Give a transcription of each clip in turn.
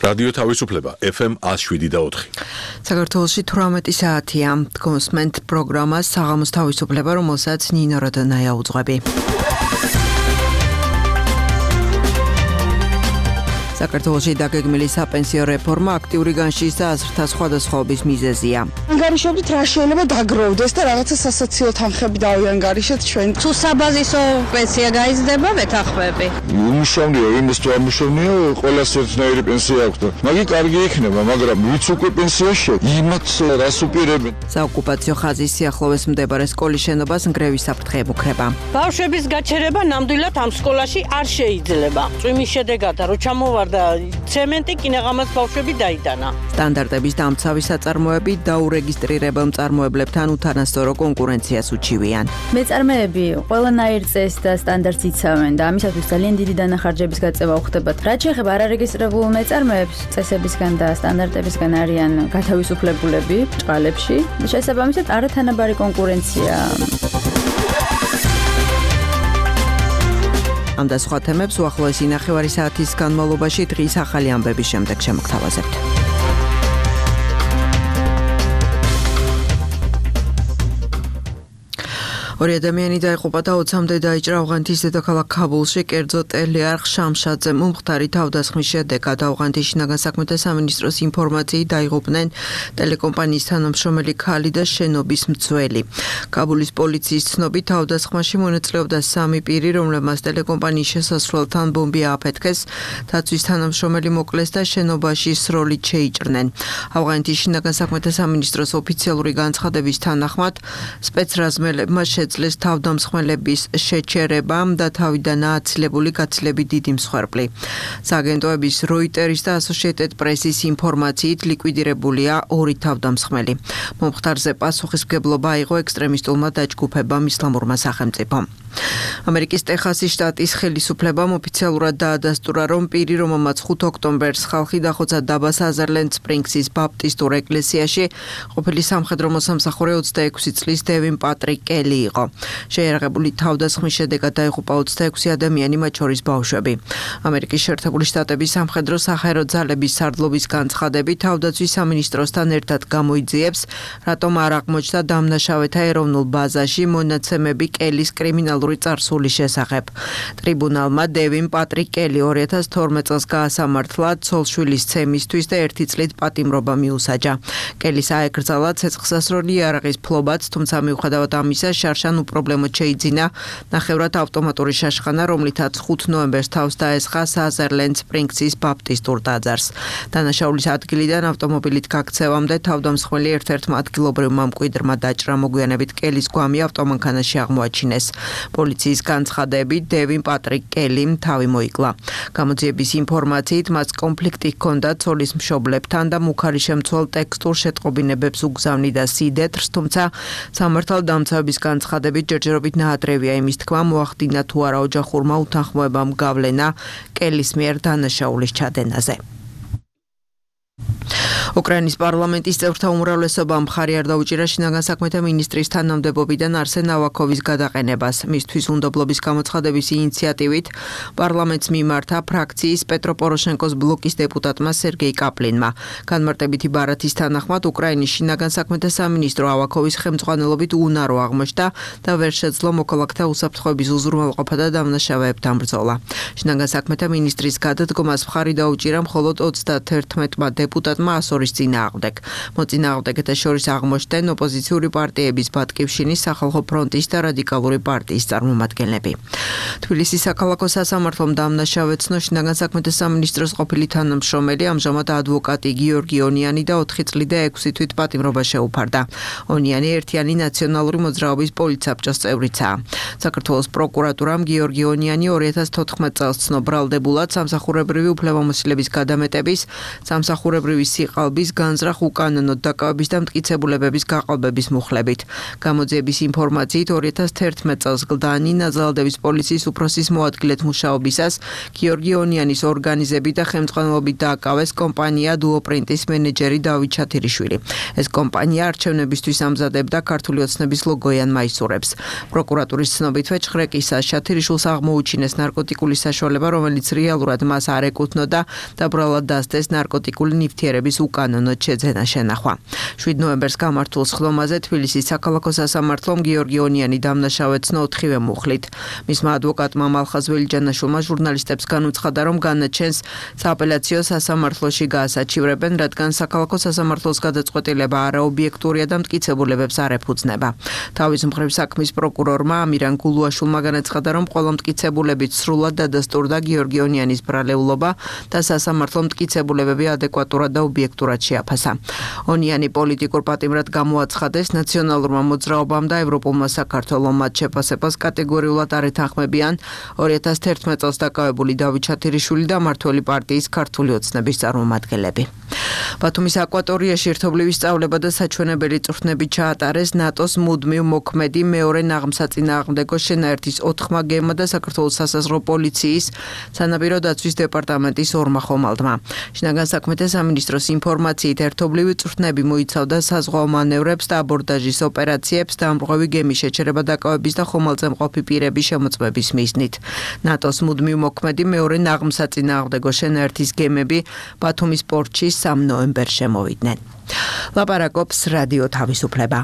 რადიო თავისუფლება FM 107.4. საქართველოში 18 საათია. გოსმენთ პროგრამას საღამოს თავისუფლება, რომელსაც ნინო როდონაია უძღვები. საქართველოში დაგეგმილი საპენსიო რეფორმა აქტიური განშის და აზრთა სხვადასხვაობის მიზეზია. ანგარიშობით რა შეიძლება დაგროვდეს და რაღაცა სასოციო თანხები დავიანგარიშეთ ჩვენ. თუ საბაზისო პენსია გაიზრდება, ვეთანხმები. უმუშავნეა, იმის თუ ამუშავნეა, ყველას ერთნაირი პენსია აქვს და მაგი კარგი იქნება, მაგრამ ვიც უკვე პენსიაში, იმათ რას უპირებენ. საოკუპაციო ხაზის სიახლოვეს მდებარე სკოლის შენობას ნგრევის საფრთხე ემუქრება. ბავშვების გაჩერება ნამდვილად ამ სკოლაში არ შეიძლება. წვიმის შედეგად რო ჩამოვარდა ცემენტი კინაღამას ბავშვები დაიტანა. სტანდარტების დამცავი საწარმოები დაურეგისტრირებელ მწარმოებლებთან უთანასწორო კონკურენციას უჩივიან. მეწარმეები ყველანაირ წესს და სტანდარტს იცავენ და ამისათვის ძალიან დიდი დანახარჯების გაწევა უხდებათ. რაც შეეხება არარეგისტრირებულ მეწარმეებს, წესებისგან და სტანდარტებისგან არიან გათავისუფლებულები ბრჭყალებში. შესაბამისად არათანაბარი კონკურენცია. ამ და სხვა თემებს უახლოესი ნახევარი საათის განმავლობაში დღის ახალი ამბების შემდეგ შემოგთავაზებთ. ორი ადამიანი დაიღუპა და 20-მდე დაიჭრა ავღანეთის დედაქალაქ ქაბულში კერძო ტელეარხ შამშადზე მომხდარი თავდასხმის შედეგად ავღანეთის შინაგან საქმეთა სამინისტროს ინფორმაციით დაიღუპნენ ტელეკომპანიის თანამშრომელი ქალი და შენობის მცველი. ქაბულის პოლიციის ცნობით თავდასხმაში მონაწილეობდა 3 პირი, რომლებმაც ტელეკომპანიის შესასვლელთან ბომბი ააფეთქეს, დაცვის თანამშრომელი მოკლეს და შენობაში სროლით შეიჭრნენ. ავღანეთის შინაგან საქმეთა სამინისტროს ოფიციალური განცხადების თანახმად სპეცრაზმელებმა შეძლეს თავდამსხმელების შეჩერება და თავიდან ააცილებული გაცილებით დიდი მსხვერპლი. სააგენტოების Reuters და Associated Press-ის ინფორმაციით ლიკვიდირებულია 2 თავდამსხმელი. მომხდარზე პასუხისმგებლობა აიღო ექსტრემისტულმა დაჯგუფებამ ისლამურმა სახელმწიფომ. ამერიკის ტეხასის შტატის ხელისუფლებამ ოფიციალურად დაადასტურა, რომ პირი, რომელმაც 5 ოქტომბერს ხალხი დახოცა დაბა Sutherland Springs-ის ბაპტისტურ ეკლესიაში, ყოფილი სამხედრო მოსამსახურე 26 წლის დევინ პატრიკ კელი იყო. შეიარაღებული თავდასხმის შედეგად დაიღუპა 26 ადამიანი, მათ შორის ბავშვები. ამერიკის შეერთებული შტატების სამხედრო საჰაერო ძალების სარდლობის განცხადებით თავდაცვის სამინისტროსთან ერთად გამოიძიებს, რატომ არ აღმოჩნდა დამნაშავეთა ეროვნულ ბაზაში მონაცემები კელის კრიმინალური წარსულის შესახებ. ტრიბუნალმა დევინ პატრიკ კელი 2012 წელს გაასამართლა ცოლშვილის ცემისთვის და 1 წლით პატიმრობა მიუსაჯა. კელის აეკრძალა ცეცხლსასროლი იარაღის ფლობაც, თუმცა მიუხედავად ამისა შარშან უპრობლემოდ შეიძინა ნახევრად ავტომატური შაშხანა, რომლითაც 5 ნოემბერს თავს დაესხა Sutherland Springs-ის ბაპტისტურ ტაძარს. დანაშაულის ადგილიდან ავტომობილით გაქცევამდე თავდამსხმელი ერთ-ერთმა ადგილობრივმა მკვიდრმა დაჭრა, მოგვიანებით კელის გვამი ავტომანქანაში აღმოაჩინეს. პოლიციის განცხადებით დევინ პატრიკ კელიმ თავი მოიკლა. გამოძიების ინფორმაციით მას კონფლიქტი ჰქონდა ცოლის მშობლებთან და მუქარი შემცველ ტექსტურ შეტყობინებებს უგზავნიდა სიდეთრს, თუმცა სამართალდამცავების განცხადებით ჯერჯერობით ნაადრევია იმის თქმა, მოახდინა თუ არა ოჯახურმა უთანხმოებამ გავლენა კელის მიერ დანაშაულის ჩადენაზე. უკრაინის პარლამენტის წევრთა უმრავლესობამ მხარი არ დაუჭირა შინაგან საქმეთა მინისტრის თანამდებობიდან არსენ ავაკოვის გადაყენებას. მისთვის უნდობლობის გამოცხადების ინიციატივით პარლამენტს მიმართა ფრაქციის პეტრო პოროშენკოს ბლოკის დეპუტატმა სერგეი კაპლინმა. განმარტებითი ბარათის თანახმად უკრაინის შინაგან საქმეთა სამინისტრო ავაკოვის ხელმძღვანელობით უნარო აღმოჩნდა და ვერ შეძლო მოქალაქთა უსაფრთხოების უზრუნველყოფა და დამნაშავეებთან ბრძოლა. შინაგან საქმეთა მინისტრის გადადგომას მხარი დაუჭირა მხოლოდ 31-მა დეპუტატმა ასორის წინააღმდეგ. მოწინააღმდეგეთა შორის აღმოჩნდნენ ოპოზიციური პარტიების ბატკივშინის, სახალხო ფრონტის და რადიკალური პარტიის წარმომადგენლები. თბილისის საქალაქო სასამართლომ დამნაშავეცნო შინაგან საქმეთა სამინისტროს ყოფილი თანამშრომელი, ამჟამად ადვოკატი გიორგი ონიანი და 4 წლი და 6 თვით პატიმრობა შეუფარდა. ონიანი ერთიანი ნაციონალური მოძრაობის პოლიცსაბჭოს წევრიცაა. საქართველოს პროკურატურამ გიორგი ონიანი 2014 წელს ცნო ბრალდებულად სამსახურებრივი უფლებამოსილების გადამეტების, სამსახურებრივი სიყალბე მუშაობის განზრახ უკანონოდ დაკავების და მტკიცებულებების გაყალბების მუხლებით. გამოძიების ინფორმაციით 2011 წელს გლდანი ნაზალდების პოლიციის უფროსის მოადგილედ მუშაობისას გიორგი ონიანის ორგანიზებით და ხელმძღვანელობით დააკავეს კომპანია დუოპრინტის მენეჯერი დავით ჩათირიშვილი. ეს კომპანია არჩევნებისთვის ამზადებდა ქართული ოცნების ლოგოიან მაისურებს. პროკურატურის ცნობითვე ჩხრეკისას ჩათირიშვილს აღმოუჩინეს ნარკოტიკული საშუალება, რომელიც რეალურად მას არ ეკუთვნოდა და ბრალად დასდეს ნარკოტიკული ნივთიერების უკანონოდ შეძენა შენახვა. 7 ნოემბერს გამართულ სხდომაზე თბილისის საქალაქო სასამართლომ გიორგი ონიანი დამნაშავე ცნო 4-ვე მუხლით. მისმა ადვოკატმა მალხაზ ველიჯანაშვილმა ჟურნალისტებს განუცხადა, რომ განაჩენს სააპელაციო სასამართლოში გაასაჩივრებენ, რადგან საქალაქო სასამართლოს გადაწყვეტილება არაობიექტურია და მტკიცებულებებს არ ეფუძნება. თავის მხრივ საქმის პროკურორმა ამირან გულუაშვილმა განაცხადა, რომ ყველა მტკიცებულებით სრულად დადასტურდა გიორგი ონიანის ბრალეულობა და სასამართლო მტკიცებულებები ადეკვატურად და ობიექტურად შეაფასა. ონიანი პოლიტიკურ პატიმრად გამოაცხადეს ნაციონალურმა მოძრაობამ და ევროპულმა საქართველომ მათ შეფასებას კატეგორიულად არ ეთანხმებიან 2011 წელს დაკავებული დავით ჩათირიშვილი და მმართველი პარტიის ქართული ოცნების წარმომადგენლები. ბათუმის აკვატორიაში ერთობლივი სწავლება და საჩვენებელი წვრთნები ჩაატარეს ნატოს მუდმივ მოქმედი მეორე ნაღმსაწინააღმდეგო შენაერთის 4-ხმა გემმა და საქართველოს სასაზღვრო პოლიციის სანაპირო დაცვის დეპარტამენტის ორმა ხომალდმა. შინაგან საქმეთა სამინისტროს ინფორმაციით ერთობლივი წვრთნები მოიცავდა საზღვაო მანევრებს და აბორდაჟის ოპერაციებს და ამრღვევი გემის შეჩერება დაკავების და ხომალდზე მყოფი პირების შემოწმების მიზნით. ნატოს მუდმივ მოქმედი მეორე ნაღმსაწინააღმდეგო შენაერთის გემები ბათუმის პორტში 3 ნოემბერს შემოვიდნენ. ლაპარაკობს რადიო თავისუფლება.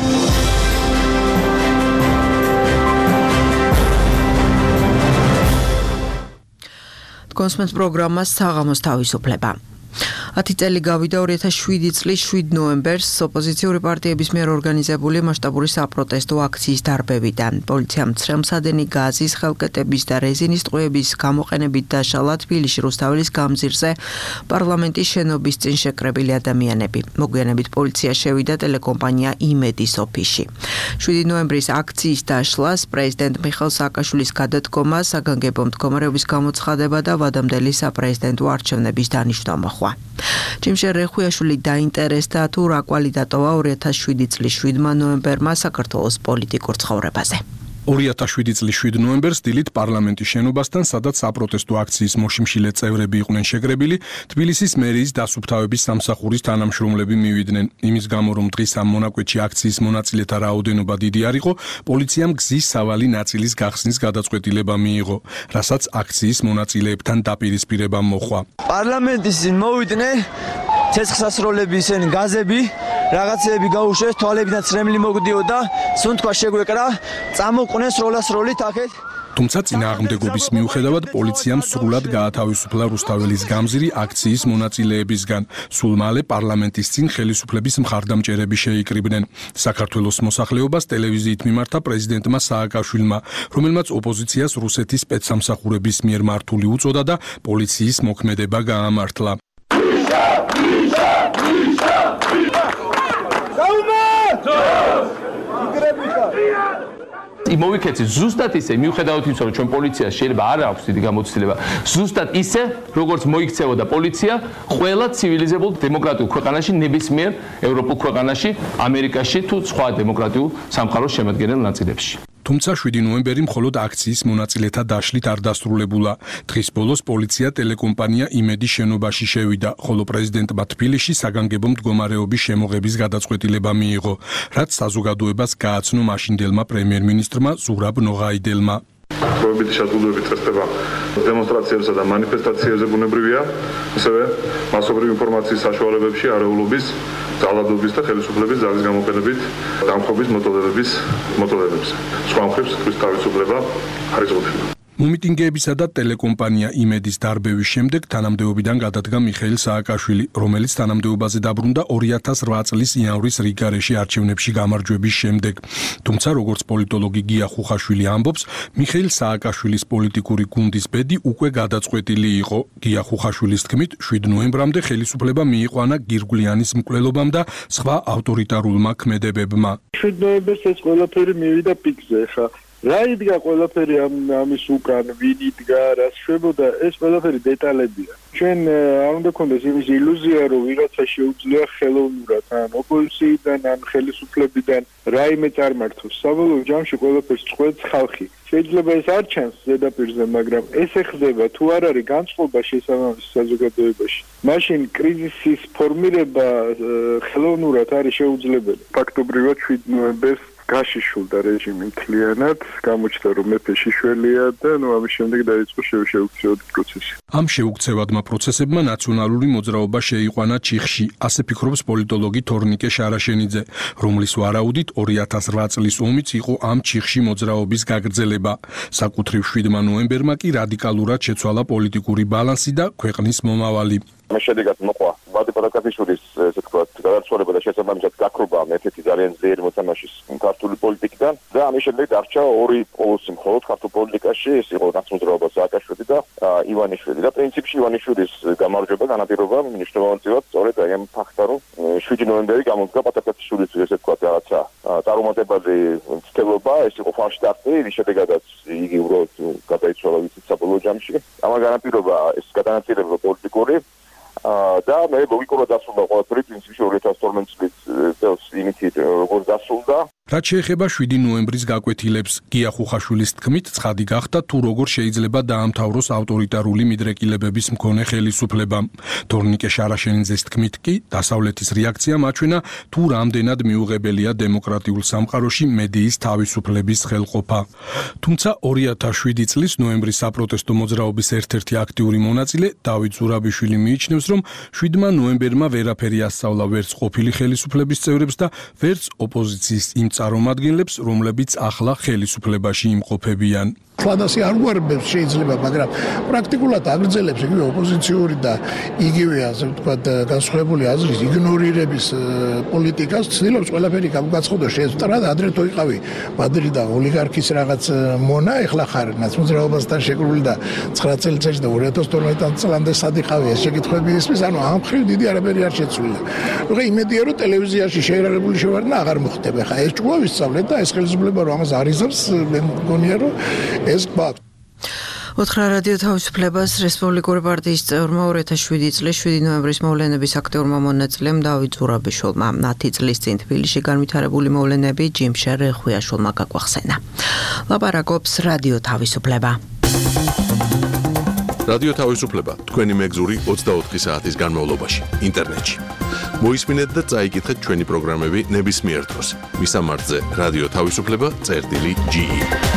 კონსმენს პროგრამა საღამოს თავისუფლება. 10 წელი გავიდა 2007 წლის 7 ნოემბერს ოპოზიციური პარტიების მიერ ორგანიზებული მასშტაბური საპროტესტო აქციის დარბევიდან. პოლიციამ მცრემლსადენი გაზის, ხელკეტების და რეზინის ტყვეების გამოყენებით დაშალა თბილისში რუსთაველის გამზირზე პარლამენტის შენობის წინ შეკრებილი ადამიანები. მოგვიანებით პოლიცია შევიდა ტელეკომპანია იმედის ოფისში. 7 ნოემბრის აქციის დაშლას პრეზიდენტ მიხეილ სააკაშვილის გადადგომა, საგანგებო მდგომარეობის გამოცხადება და ვადამდელი საპრეზიდენტო არჩევნების დანიშვნა მოჰყვა. ჯიმშე რეხუიაშვილი დაინტერესდა თუ რა კვალი დატოვა 2007 წლის 7 ნოემბერმა საქართველოს პოლიტიკურ ცხოვრებაზე. 2007 წლის 7 ნოემბერს დილით პარლამენტის შენობასთან, სადაც საპროტესტო აქციის მოშიმშილე წევრები იყვნენ შეკრებილი, თბილისის მერიის დასუფთავების სამსახურის თანამშრომლები მივიდნენ. იმის გამო, რომ დღის ამ მონაკვეთში აქციის მონაწილეთა რაოდენობა დიდი არ იყო, პოლიციამ გზის სავალი ნაწილის გახსნის გადაწყვეტილება მიიღო, რასაც აქციის მონაწილეებთან დაპირისპირება მოჰყვა. პარლამენტის წინ მოვიდნენ ცეცხლსასროლები, ისინი გაზები, რაღაცეები გაუშვეს, თვალებიდან ცრემლი მოგდიოდა, სუნთქვა შეგვეკრა, წამოყვნენ სროლასროლით აქეთ. თუმცა წინააღმდეგობის მიუხედავად პოლიციამ სრულად გაათავისუფლა რუსთაველის გამზირი აქციის მონაწილეებისგან. სულ მალე პარლამენტის წინ ხელისუფლების მხარდამჭერები შეიკრიბნენ. საქართველოს მოსახლეობას ტელევიზიით მიმართა პრეზიდენტმა სააკაშვილმა, რომელმაც ოპოზიციას რუსეთის სპეცსამსახურების მიერ მართული უწოდა და პოლიციის მოქმედება გაამართლა. მოვიქეცი ზუსტად ისე, მიუხედავად იმისა, რომ ჩვენ პოლიციას შეიძლება არ აქვს დიდი გამოცდილება, ზუსტად ისე, როგორც მოიქცეოდა პოლიცია ყველა ცივილიზებულ დემოკრატიულ ქვეყანაში, ნებისმიერ ევროპულ ქვეყანაში, ამერიკაში თუ სხვა დემოკრატიულ სამყაროს შემადგენელ ნაწილებში. თუმცა 7 ნოემბერი მხოლოდ აქციის მონაწილეთა დაშლით არ დასრულებულა. დღის ბოლოს პოლიცია ტელეკომპანია იმედის შენობაში შევიდა, ხოლო პრეზიდენტმა თბილისში საგანგებო მდგომარეობის შემოღების გადაწყვეტილება მიიღო, რაც საზოგადოებას გააცნო მაშინდელმა პრემიერ-მინისტრმა ზურაბ ნოღაიდელმა. პრობლემის შეზღუდვების წესდება დემონსტრაციებსა და მანიფესტაციებზე ბუნებრივია, ასევე მასობრივი ინფორმაციის საშუალებებში არეულობის, ძალადობის და ხელისუფლების ძალის გამოყენებით დამხობის მეთოდებებზე. სხვა მხრივ სიტყვის თავისუფლება არ იზღუდება. მომიტინგეებისა და ტელეკომპანია იმედის დარბევის შემდეგ თანამდებობიდან გადადგა მიხეილ სააკაშვილი, რომელიც თანამდებობაზე დაბრუნდა 2008 წლის იანვრის რიგარეში არჩევნებში გამარჯვების შემდეგ. თუმცა, როგორც პოლიტოლოგი გია ხუხაშვილი ამბობს, მიხეილ სააკაშვილის პოლიტიკური გუნდის ბედი უკვე გადაწყვეტილი იყო. გია ხუხაშვილის თქმით, 7 ნოემბრამდე ხელისუფლება მიიყვანა გირგვლიანის მკვლელობამ და სხვა ავტორიტარულმა ქმედებებმა. 7 ნოემბერს ეს ყველაფერი მივიდა პიკზე, ხა რა იდგა ყველაფერი ამის უკან, ვინ იდგა, რა შვებოდა, ეს ყველაფერი დეტალებია. ჩვენ არ უნდა გქონდეს იმის ილუზია, რომ ვიღაცა შეუძლია ხელოვნურად ან ოპოზიციიდან ან ხელისუფლებიდან რაიმე წარმართოს. საბოლოო ჯამში ყველაფერს წყვეტს ხალხი. შეიძლება ეს არ ჩანს ზედაპირზე, მაგრამ ეს ეხება თუ არ არის განწყობა შესაბამის საზოგადოებაში. მაშინ კრიზისის ფორმირება ხელოვნურად არის შეუძლებელი. ფაქტობრივად 7 ნოემბერს გაშიშულდა რეჟიმი მთლიანად, გამოჩნდა რომ მეფე შიშველია და ამის შემდეგ დაიწყო შეუქცევადი პროცესი. ამ შეუქცევადმა პროცესებმა ნაციონალური მოძრაობა შეიყვანა ჩიხში, ასე ფიქრობს პოლიტოლოგი თორნიკე შარაშენიძე, რომლის ვარაუდით 2008 წლის ომიც იყო ამ ჩიხში მოძრაობის გაგრძელება. საკუთრივ 7 ნოემბერმა კი რადიკალურად შეცვალა პოლიტიკური ბალანსი და ქვეყნის მომავალი. ამის შედეგად მოყვა ვადიმ კათიშვილის ესე ვთქვათ გადაცვალება და შესაბამისად გაქრობა მეფეთი ძალიან ძლიერი მოთამაშის ქართული პოლიტიკიდან და ამის შემდეგ დარჩა ორი პოლოსი მხოლოდ ქართულ პოლიტიკაში, ეს იყო ნაცმოძრაობა სააკაშვილი და ივანიშვილი და პრინციპში ივანიშვილის გამარჯვება განაპირობა მნიშვნელოვანწილად სწორედ აი ამ ფაქტად რომ 7 ნოემბერი გამოდგა პატაკათიშვილის ესე ვთქვათ რაღაცა წარუმატებელი ცდელობა, ეს იყო ფალშტარტი, რის შედეგადაც იგი უბრალოდ გადაიცვალა ვიცით საბოლოო ჯამში. ამან განაპირობა ეს გადანაწილება პოლიტიკური და მე ლოგიკურად დასრულდა ყველაფერი პრინციპში 2012 წლის წელს იმით როგორც დასრულდა. რაც შეეხება 7 ნოემბრის გაკვეთილებს, გია ხუხაშვილის თქმით, ცხადი გახდა თუ როგორ შეიძლება დაამთავროს ავტორიტარული მიდრეკილებების მქონე ხელისუფლება. თორნიკე შარაშენიძეს თქმით კი, დასავლეთის რეაქცია მაჩვენა თუ რამდენად მიუღებელია დემოკრატიულ სამყაროში მედიის თავისუფლების ხელყოფა. თუმცა 2007 წლის ნოემბრის საპროტესტო მოძრაობის ერთ-ერთი აქტიური მონაწილე დავით ზურაბიშვილი მიიჩნევს, რომ 7 ნოემბერმა ვერაფერი ასწავლა ვერც ყოფილი ხელისუფლების წევრებს და ვერც ოპოზიციის იმ წარმომადგენლებს, რომლებიც ახლა ხელისუფლებაში იმყოფებიან. Klādās არ გვარებებს შეიძლება, მაგრამ პრაქტიკულად აგრძელებს იგივე ოპოზიციური და იგივე ასე ვთქვათ განსხვავებული აზრის იგნორირების პოლიტიკას, ცდილობს ყველაფერი გამოგაცხადოს შეესწრა და ადრე თუ იყავი მადრიდი და ოლიგარქის რაღაც მონა, ეხლა ხარ ნაცმოძრაობასთან შეკრული და 9 წელიწადში და 2012 წლამდე სად იყავი ეს შეკითხვები ისმის, ანუ ამ მხრივ დიდი არაფერი არ შეცვლილა. ნუ იმედია რომ ტელევიზიაში შეერარებული შევარ და აღარ მოხდება. ხა ეს ჭკუა ვისწავლეთ და ეს ხელისუფლება რომ ამას არიზებს, მე მგონია რომ ეს გვაქვს. უთხრა რადიო თავისუფლებას რესპუბლიკური პარტიის წევრმა 2007 წლის 7 ნოემბრის მოვლენების აქტიურმა მონაწილემ დავით ზურაბიშვილმა 10 წლის წინ თბილისში განვითარებული მოვლენები ჯიმშერ რეხვიაშვილმა გაგვახსენა. ლაპარაკობს რადიო თავისუფლება. რადიო თავისუფლება თქვენი მეგზური 24 საათის განმავლობაში ინტერნეტში. მოისმინეთ და წაიკითხეთ ჩვენი პროგრამები ნებისმიერ დროს. მისამართზე რადიო თავისუფლება.ge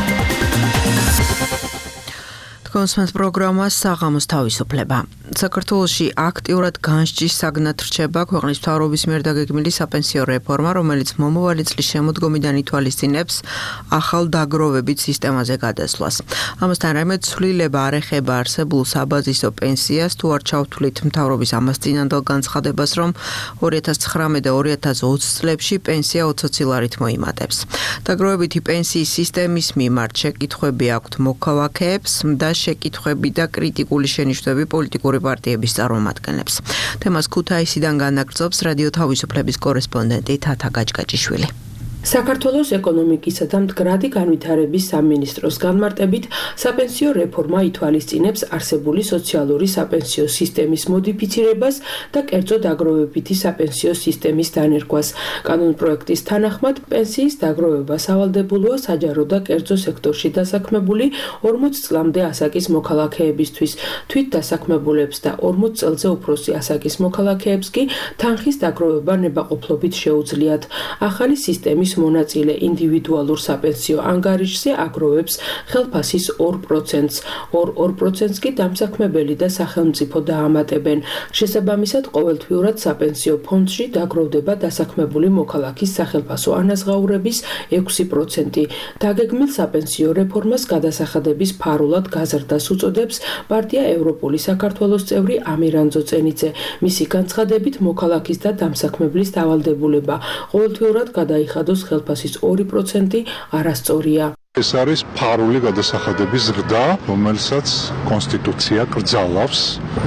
კონსმენს პროგრამა საღამოს თავისუფლება. საქართველოში აქტიურად განსჯის საგნად რჩება ქვეყნის მთავრობის მიერ დაგეგმილი საპენსიო რეფორმა, რომელიც მომავალი წლის შემოდგომიდან ითვალისწინებს ახალ დაგროვებით სისტემაზე გადასვლას. ამასთან რამე ცვლილება არ ეხება არსებულ საბაზისო პენსიას, თუ არ ჩავთვლით მთავრობის ამას წინანდელ განცხადებას, რომ 2019 და 2020 წლებში პენსია 20 ლარით მოიმატებს. დაგროვებითი პენსიის სისტემის მიმართ შეკითხვები აქვთ მოქალაქეებს და შეკითხვები და კრიტიკული შენიშვნები პოლიტიკური პარტიების წარმომადგენლებს. თემას ქუთაისიდან განაგრძობს რადიო თავისუფლების კორესპონდენტი თათა გაჭგაჭიშვილი. საქართველოს ეკონომიკისა და მდგრადი განვითარების სამინისტროს განმარტებით საპენსიო რეფორმა ითვალისწინებს არსებული სოციალური საპენსიო სისტემის მოდიფიცირებას და კერძო დაგროვებითი საპენსიო სისტემის დანერგვას. კანონპროექტის თანახმად პენსიის დაგროვება სავალდებულოა საჯარო და კერძო სექტორში დასაქმებული 40 წლამდე ასაკის მოქალაქეებისთვის. თვით დასაქმებულებს და 40 წელზე უფროსი ასაკის მოქალაქეებს კი თანხის დაგროვება ნებაყოფლობით შეუძლიათ. ახალი სისტემის მონაწილე ინდივიდუალურ საპენსიო ანგარიშზე აგროვებს ხელფასის 2%-ს, 2% კი დამსაქმებელი და სახელმწიფო დაამატებენ. შესაბამისად, ყოველთვიურად საპენსიო ფონდში დაგროვდება დასაქმებული მოქალაქის სახელფასო ანაზღაურების 6%. დაგეგმილ საპენსიო რეფორმას გადასახადების ფარულად გაზრდას უწოდებს პარტია ევროპული საქართველოს წევრი ამირან ძოწენიძე. მისი განცხადებით მოქალაქის და დამსაქმებლის დავალდებულება ყოველთვიურად გადაიხადოს ხელფასის 2% არასწორია. ეს არის ფარული გადასახადების ზრდა, რომელსაც კონსტიტუცია კრძალავს.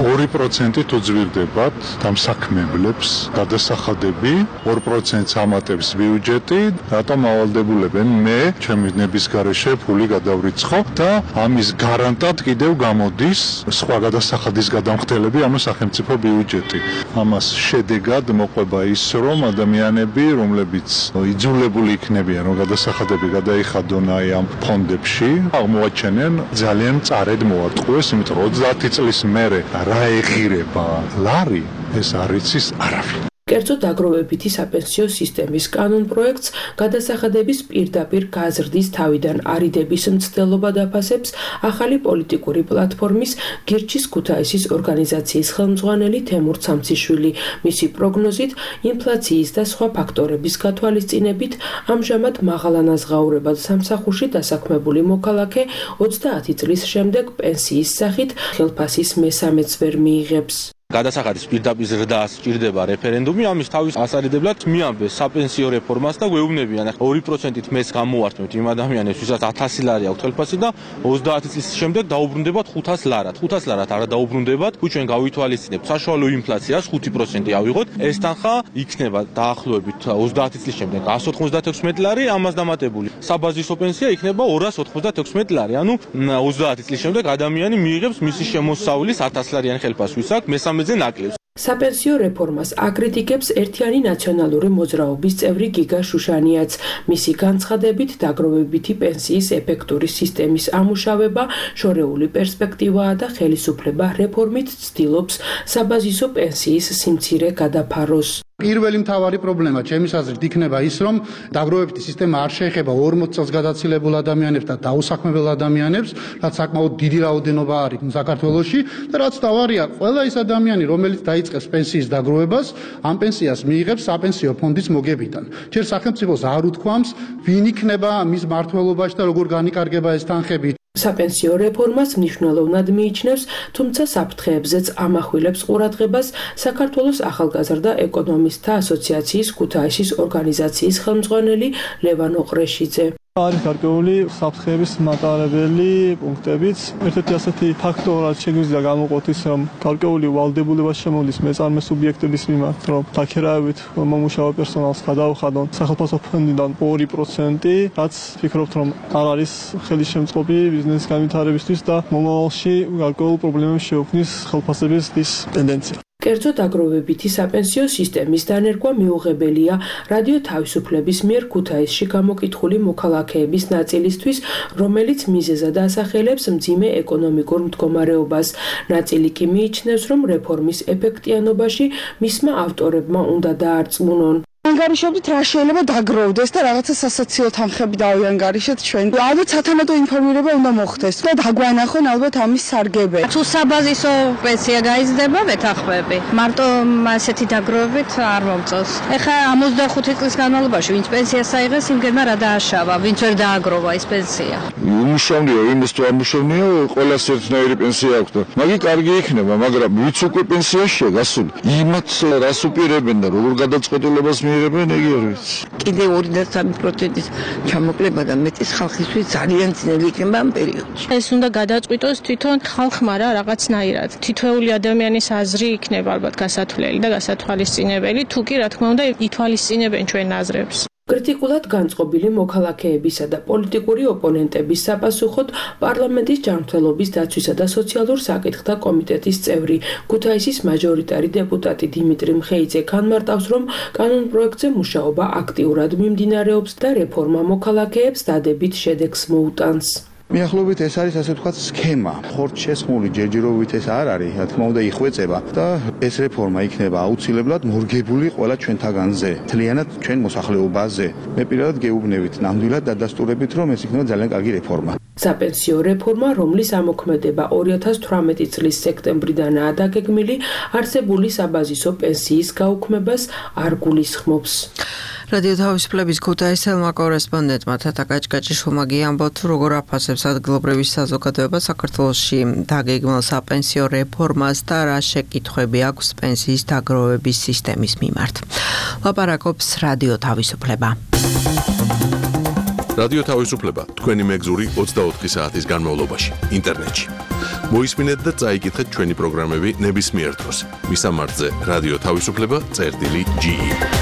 2%-ით უძვირდებათ დამსაქმებლებს გადასახადები, 2%-ს ამატებს ბიუჯეტი, რატომ ავალდებულებენ მე ჩემი ნების გარეშე ფული გადავრიცხო და ამის გარანტად კიდევ გამოდის სხვა გადასახადის გადამხდელები, ანუ სახელმწიფო ბიუჯეტი. ამას შედეგად მოყვება ის, რომ ადამიანები, რომლებიც იძულებული იქნებიან, რომ გადასახადები გადაიხადონ აი ამ ფონდებში, აღმოაჩენენ ძალიან მწარედ მოატყუეს, იმიტომ რომ 30 წლის მერე რა ეღირება ლარი, ეს არ იცის არავინ. კერძოდ აგროვებითი საპენსიო სისტემის კანონპროექტს გადასახადების პირდაპირ გაზრდის თავიდან არიდების მცდელობა დაფასებს ახალი პოლიტიკური პლატფორმის გირჩის ქუთაისის ორგანიზაციის ხელმძღვანელი თემურ ცამციშვილი. მისი პროგნოზით, ინფლაციის და სხვა ფაქტორების გათვალისწინებით ამჟამად მაღალანაზღაურებად სამსახურში დასაქმებული მოქალაქე 30 წლის შემდეგ პენსიის სახით ხელფასის მესამეც ვერ მიიღებს. გადასახადის პირდაპირ ზრდას სჭირდება რეფერენდუმი, ამის თავის ასარიდებლად მიამბეს საპენსიო რეფორმას და გვეუბნებიან 2%-ით მეს გამოვართმევთ იმ ადამიანებს, ვისაც 1000 ლარი აქვს თვალფასი და 30 წლის შემდეგ დაუბრუნდებათ 500 ლარად. 500 ლარად არ დაუბრუნდებათ, თუ ჩვენ გავითვალისწინებთ საშუალო ინფლაციას 5% ავიღოთ, ეს თანხა იქნება დაახლოებით 30 წლის შემდეგ 196 ლარი, ამას დამატებული საბაზისო პენსია იქნება 296 ლარი. ანუ 30 წლის შემდეგ ადამიანი მიიღებს მისი შემოსავლის 1000 ლარიანი ხელფასს, ვისაც მესამე საპენსიო რეფორმას აკრიტიკებს ერთიანი ნაციონალური მოძრაობის წევრი გიგა შუშანიაც. მისი განცხადებით, დაგროვებითი პენსიის ეფექტური სისტემის ამუშავება შორეული პერსპექტივაა და ხელისუფლება რეფორმით ცდილობს საბაზისო პენსიის სიმცირე გადაფაროს. პირველი მთავარი პრობლემა ჩემის აზრით იქნება ის, რომ დაგროვებითი სისტემა არ შეეხება 40 წელს გადაცილებულ ადამიანებს და დაუსაქმებელ ადამიანებს, რაც საკმაოდ დიდი რაოდენობა არის საქართველოში და რაც თავარია, ყველა ის ადამიანი, რომელიც დაიწყებს პენსიის დაგროვებას, ამ პენსიას მიიღებს საპენსიო ფონდის მოგებიდან. ჯერ სახელმწიფოს არ უთქვამს, ვინ იქნება მის მმართველობაში და როგორ განიკარგება ეს თანხები. საპენსიო რეფორმას მნიშვნელოვნად მიიჩნევს, თუმცა საფრთხეებზეც ამახვილებს ყურადღებას საქართველოს ახალგაზრდა ეკონომისტთა ასოციაციის ქუთაისის ორგანიზაციის ხელმძღვანელი ლევან ოყრეშიძე. არის გარკვეული საფრთხეების მატარებელი პუნქტებიც. ერთ-ერთი ასეთი ფაქტორად შეგვიძლია გამოყოთ ის, რომ გარკვეული ვალდებულება შემოდის მეწარმე სუბიექტების მიმართ, რომ დაქერავებით მომუშავე პერსონალს გადაუხადონ სახელმწიფო ფონდიდან 2%, რაც ფიქრობთ, რომ არ არის ხელისშემწყობი ბიზნესის განვითარებისთვის და მომავალში გარკვეულ პრობლემებს შეუქმნის ხელფასების ის ტენდენცია. კერძოდ აგროვებითი საპენსიო სისტემის დანერგვა მიუღებელია რადიო თავისუფლების მიერ ქუთაისში გამოკითხული მოქალაქეების ნაწილისთვის, რომელიც მიზეზად ასახელებს მძიმე ეკონომიკურ მდგომარეობას. ნაწილი კი მიიჩნევს, რომ რეფორმის ეფექტიანობაში მისმა ავტორებმა უნდა დაარწმუნონ. ანგარიშობთ რა შეიძლება დაგროვდეს და რაღაცა სასოციო თანხები დავიანგარიშეთ ჩვენ. ალბათ სათანადო ინფორმირება უნდა მოხდეს და დაგვანახონ ალბათ ამის სარგებელი. თუ საბაზისო პენსია გაიზრდება მეთანხმები, მარტო ასეთი დაგროვებით არ მომწონს. ეხლა 65 წლის განმავლობაში ვინც პენსიას აიღეს, იმგენმა რა დააშავა, ვინც ვერ დააგროვა ეს პენსია. უმუშავნია, ვინმეს თუ არ მუშავნია, ყველას ერთნაირი პენსია აქვს და მაგი კარგი იქნება, მაგრამ ვიც უკვე პენსიაშია გასული, იმათ რას უპირებენ და როგორ გადაწყვეტილებას მიიღებენ, იგი არ ვიცი. კიდე 2-3%-ის ჩამოკლება და მეტის ხალხისთვის ძალიან ძნელი იქნება ამ პერიოდში. ეს უნდა გადაწყვიტოს თვითონ ხალხმა რა რაღაცნაირად. თითოეული ადამიანის აზრი იქნება ალბათ გასათვლელი და გასათვალისწინებელი, თუ კი რა თქმა უნდა ითვალისწინებენ ჩვენ აზრებს. კრიტიკულად განწყობილი მოქალაქეებისა და პოლიტიკური ოპონენტების საპასუხოდ პარლამენტის ჯანმრთელობის დაცვისა და სოციალურ საკითხთა კომიტეტის წევრი ქუთაისის მაჟორიტარი დეპუტატი დიმიტრი მხეიძე განმარტავს, რომ კანონპროექტზე მუშაობა აქტიურად მიმდინარეობს და რეფორმა მოქალაქეებს დადებით შედეგს მოუტანს. მიახლოებით ეს არის ასე ვთქვათ სქემა. ხორცშესხმული ჯერჯერობით ეს არ არის, რა თქმა უნდა იხვეწება და ეს რეფორმა იქნება აუცილებლად მორგებული ყველა ჩვენთაგანზე, მთლიანად ჩვენ მოსახლეობაზე. მე პირადად გეუბნებით, ნამდვილად დადასტურებით, რომ ეს იქნება ძალიან კარგი რეფორმა. საპენსიო რეფორმა, რომლის ამოქმედება 2018 წლის სექტემბრიდანაა დაგეგმილი, არსებული საბაზისო პენსიის გაუქმებას არ გულისხმობს. რადიო თავისუფლების ქუთაისელმა კორესპონდენტმა თათა კაჭკაჭიშვილმა გიამბოთ, როგორ აფასებს ადგილობრივი საზოგადოება საქართველოში დაგეგმილ საპენსიო რეფორმას და რა შეკითხვები აქვს პენსიის დაგროვების სისტემის მიმართ. ლაპარაკობს რადიო თავისუფლება. რადიო თავისუფლება თქვენი მეგზური 24 საათის განმავლობაში ინტერნეტში. მოისმინეთ და წაიკითხეთ ჩვენი პროგრამები ნებისმიერ დროს. მისამართზე რადიო თავისუფლება.ge.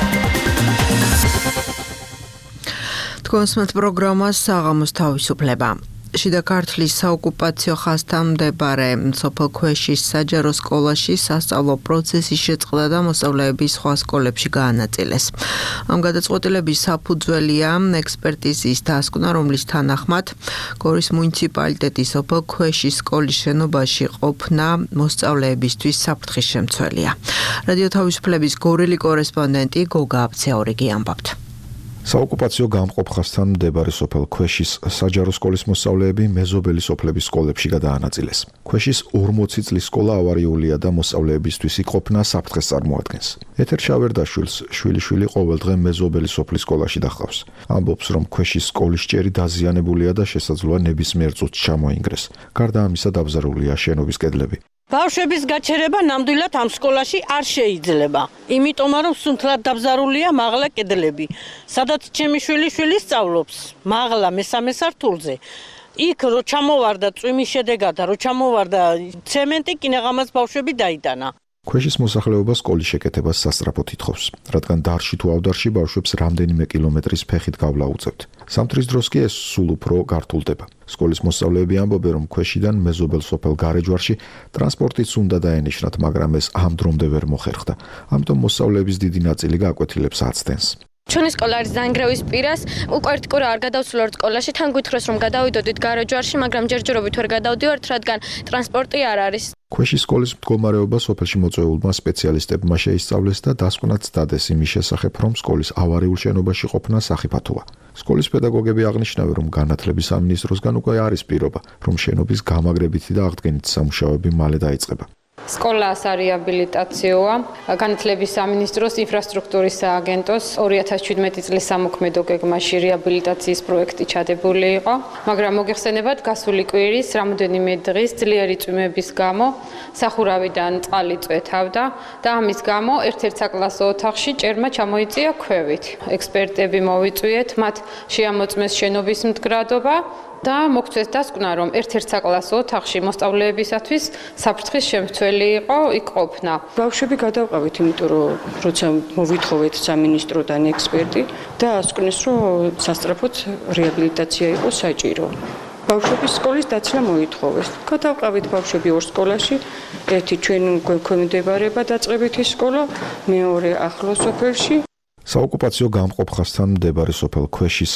თქვენს პროგრამას საღამოს თავისუფლება. შიდა ქართლის საოკუპაციო ხაზთან მდებარე სოფელ ქვეშის საჯარო სკოლაში სასწავლო პროცესის შეწყდა და მოსწავლეები სხვა სკოლებში გაანაწილეს. ამ გადაწყვეტილების საფუძველია ექსპერტიზის დასკვნა, რომლის თანახმად გორის მუნიციპალიტეტის სოფელ ქვეშის სკოლის შენობაში ყოფნა მოსწავლეებისთვის საფრთხის შემცველია. რადიო თავისუფლების გორელი კორესპონდენტი გოგა აბცეორიგი ამბობთ. საოკუპაციო გამყოფ ხაზთან მდებარე სოფელ ქვეშის საჯარო სკოლის მოსწავლეები მეზობელი სოფლების სკოლებში გადაანაწილეს. ქვეშის 40 წლის სკოლა ავარიულია და მოსწავლეებისთვის იქ ყოფნა საფრთხეს წარმოადგენს. ეთერ შავერდაშვილს შვილი ყოველდღე მეზობელი სოფლის სკოლაში დახავს. ამბობს, რომ ქვეშის სკოლის ჭერი დაზიანებულია და შესაძლოა ნებისმიერ წუთს ჩამოინგრეს. გარდა ამისა დაბზარულია შენობის კედლები. ბავშვების გაჩერება ნამდვილად ამ სკოლაში არ შეიძლება. იმიტომ რომ სუნთლად დაბზარულია მაღლა კედლები. სადაც ჩემი შვილი სწავლობს, მაღლა მესამე სართულზე. იქ რო ჩამოვარდა წვიმის შედეგად და რო ჩამოვარდა ცემენტი, კინაღამას ბავშვები დაიტანა. ქვეშის მოსახლეობა სკოლის შეკეთებას სასწრაფოდ ითხოვს, რადგან დარში თუ ავდარში ბავშვებს რამდენიმე კილომეტრის ფეხით გავლა უწევთ. სამთრის დროს კი ეს სულ უფრო გართულდება. სკოლის მოსწავლეები ამბობენ, რომ ქვეშიდან მეზობელ სოფელ გარეჯვარში ტრანსპორტიც უნდა დაენიშნათ, მაგრამ ეს ამ დრომდე ვერ მოხერხდა. ამიტომ მოსწავლეების დიდი ნაწილი გაკვეთილებს აცდენს. ჩვენი სკოლა არის დანგრევის პირას, უკვე ერთი კვირა არ გადავსულოთ სკოლაში, თან გვითხრეს რომ გადავიდოდით გარეჯვარში, მაგრამ ჯერჯერობით ვერ გადავდივართ, რადგან ტრანსპორტი არ არის. ქვეშის სკოლის მდგომარეობა სოფელში მოწვეულმა სპეციალისტებმა შეისწავლეს და დასკვნაც დადეს იმის შესახებ, რომ სკოლის ავარიულ შენობაში ყოფნა სახიფათოა. სკოლის პედაგოგები აღნიშნავენ, რომ განათლების სამინისტროსგან უკვე არის პირობა, რომ შენობის გამაგრებითი და აღდგენითი სამუშაოები მალე დაიწყება. სკოლა სარეაბილიტაციოა. განათლების სამინისტროს ინფრასტრუქტურის სააგენტოს 2017 წლის სამოქმედო გეგმაში რეაბილიტაციის პროექტი ჩადებული იყო, მაგრამ მოგეხსენებათ, გასული კვირის რამდენიმე დღის ძლიერი წვიმების გამო სახურავიდან წყალი წვეთავდა და ამის გამო ერთ-ერთ საკლასო ოთახში ჭერმა ჩამოიწია ქვევით. ექსპერტები მოვიწვიეთ, მათ შეამოწმეს შენობის მდგრადობა და მოგცეს დასკვნა, რომ ერთ-ერთ საკლასო ოთახში მოსწავლეებისათვის საფრთხის შემცველი იყო იქ ყოფნა. ბავშვები გადავყავით, იმიტომ რომ როცა მოვითხოვეთ სამინისტროდან ექსპერტი და ასკვნეს, რომ სასწრაფოდ რეაბილიტაცია იყო საჭირო. ბავშვების სკოლის დაცვა მოითხოვეს. გადავყავით ბავშვები ორ სკოლაში, ერთი ჩვენ გვექვემდებარება დაწყებითი სკოლა, მეორე ახლოს სოფელში. საოკუპაციო გამყოფ ხაზთან მდებარე სოფელ ქვეშის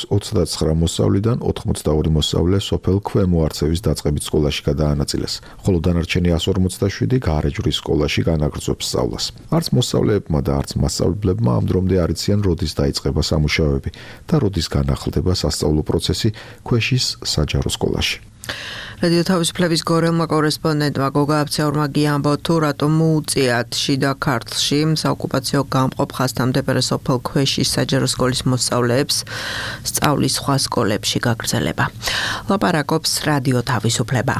229 მოსწავლიდან 82 მოსწავლე სოფელ ქვემო არცევის დაწყებით სკოლაში გადაანაწილეს, ხოლო დანარჩენი 147 გარეჯვრის სკოლაში განაგრძობს სწავლას. არც მოსწავლეებმა და არც მასწავლებლებმა ამ დრომდე არ იციან, როდის დაიწყება სამუშაოები და როდის განახლდება სასწავლო პროცესი ქვეშის საჯარო სკოლაში. რადიო თავისუფლების გორელმა კორესპონდენტმა გოგა აბცეორმა ამბობს, თუ რატომ მოუწიათ შიდა ქართლში საოკუპაციო გამყოფ ხაზთან მდებარე სოფელ ქვეშის საჯარო სკოლის მოსწავლეებს სწავლის სხვა სკოლებში გაგრძელება. ლაპარაკობს რადიო თავისუფლება.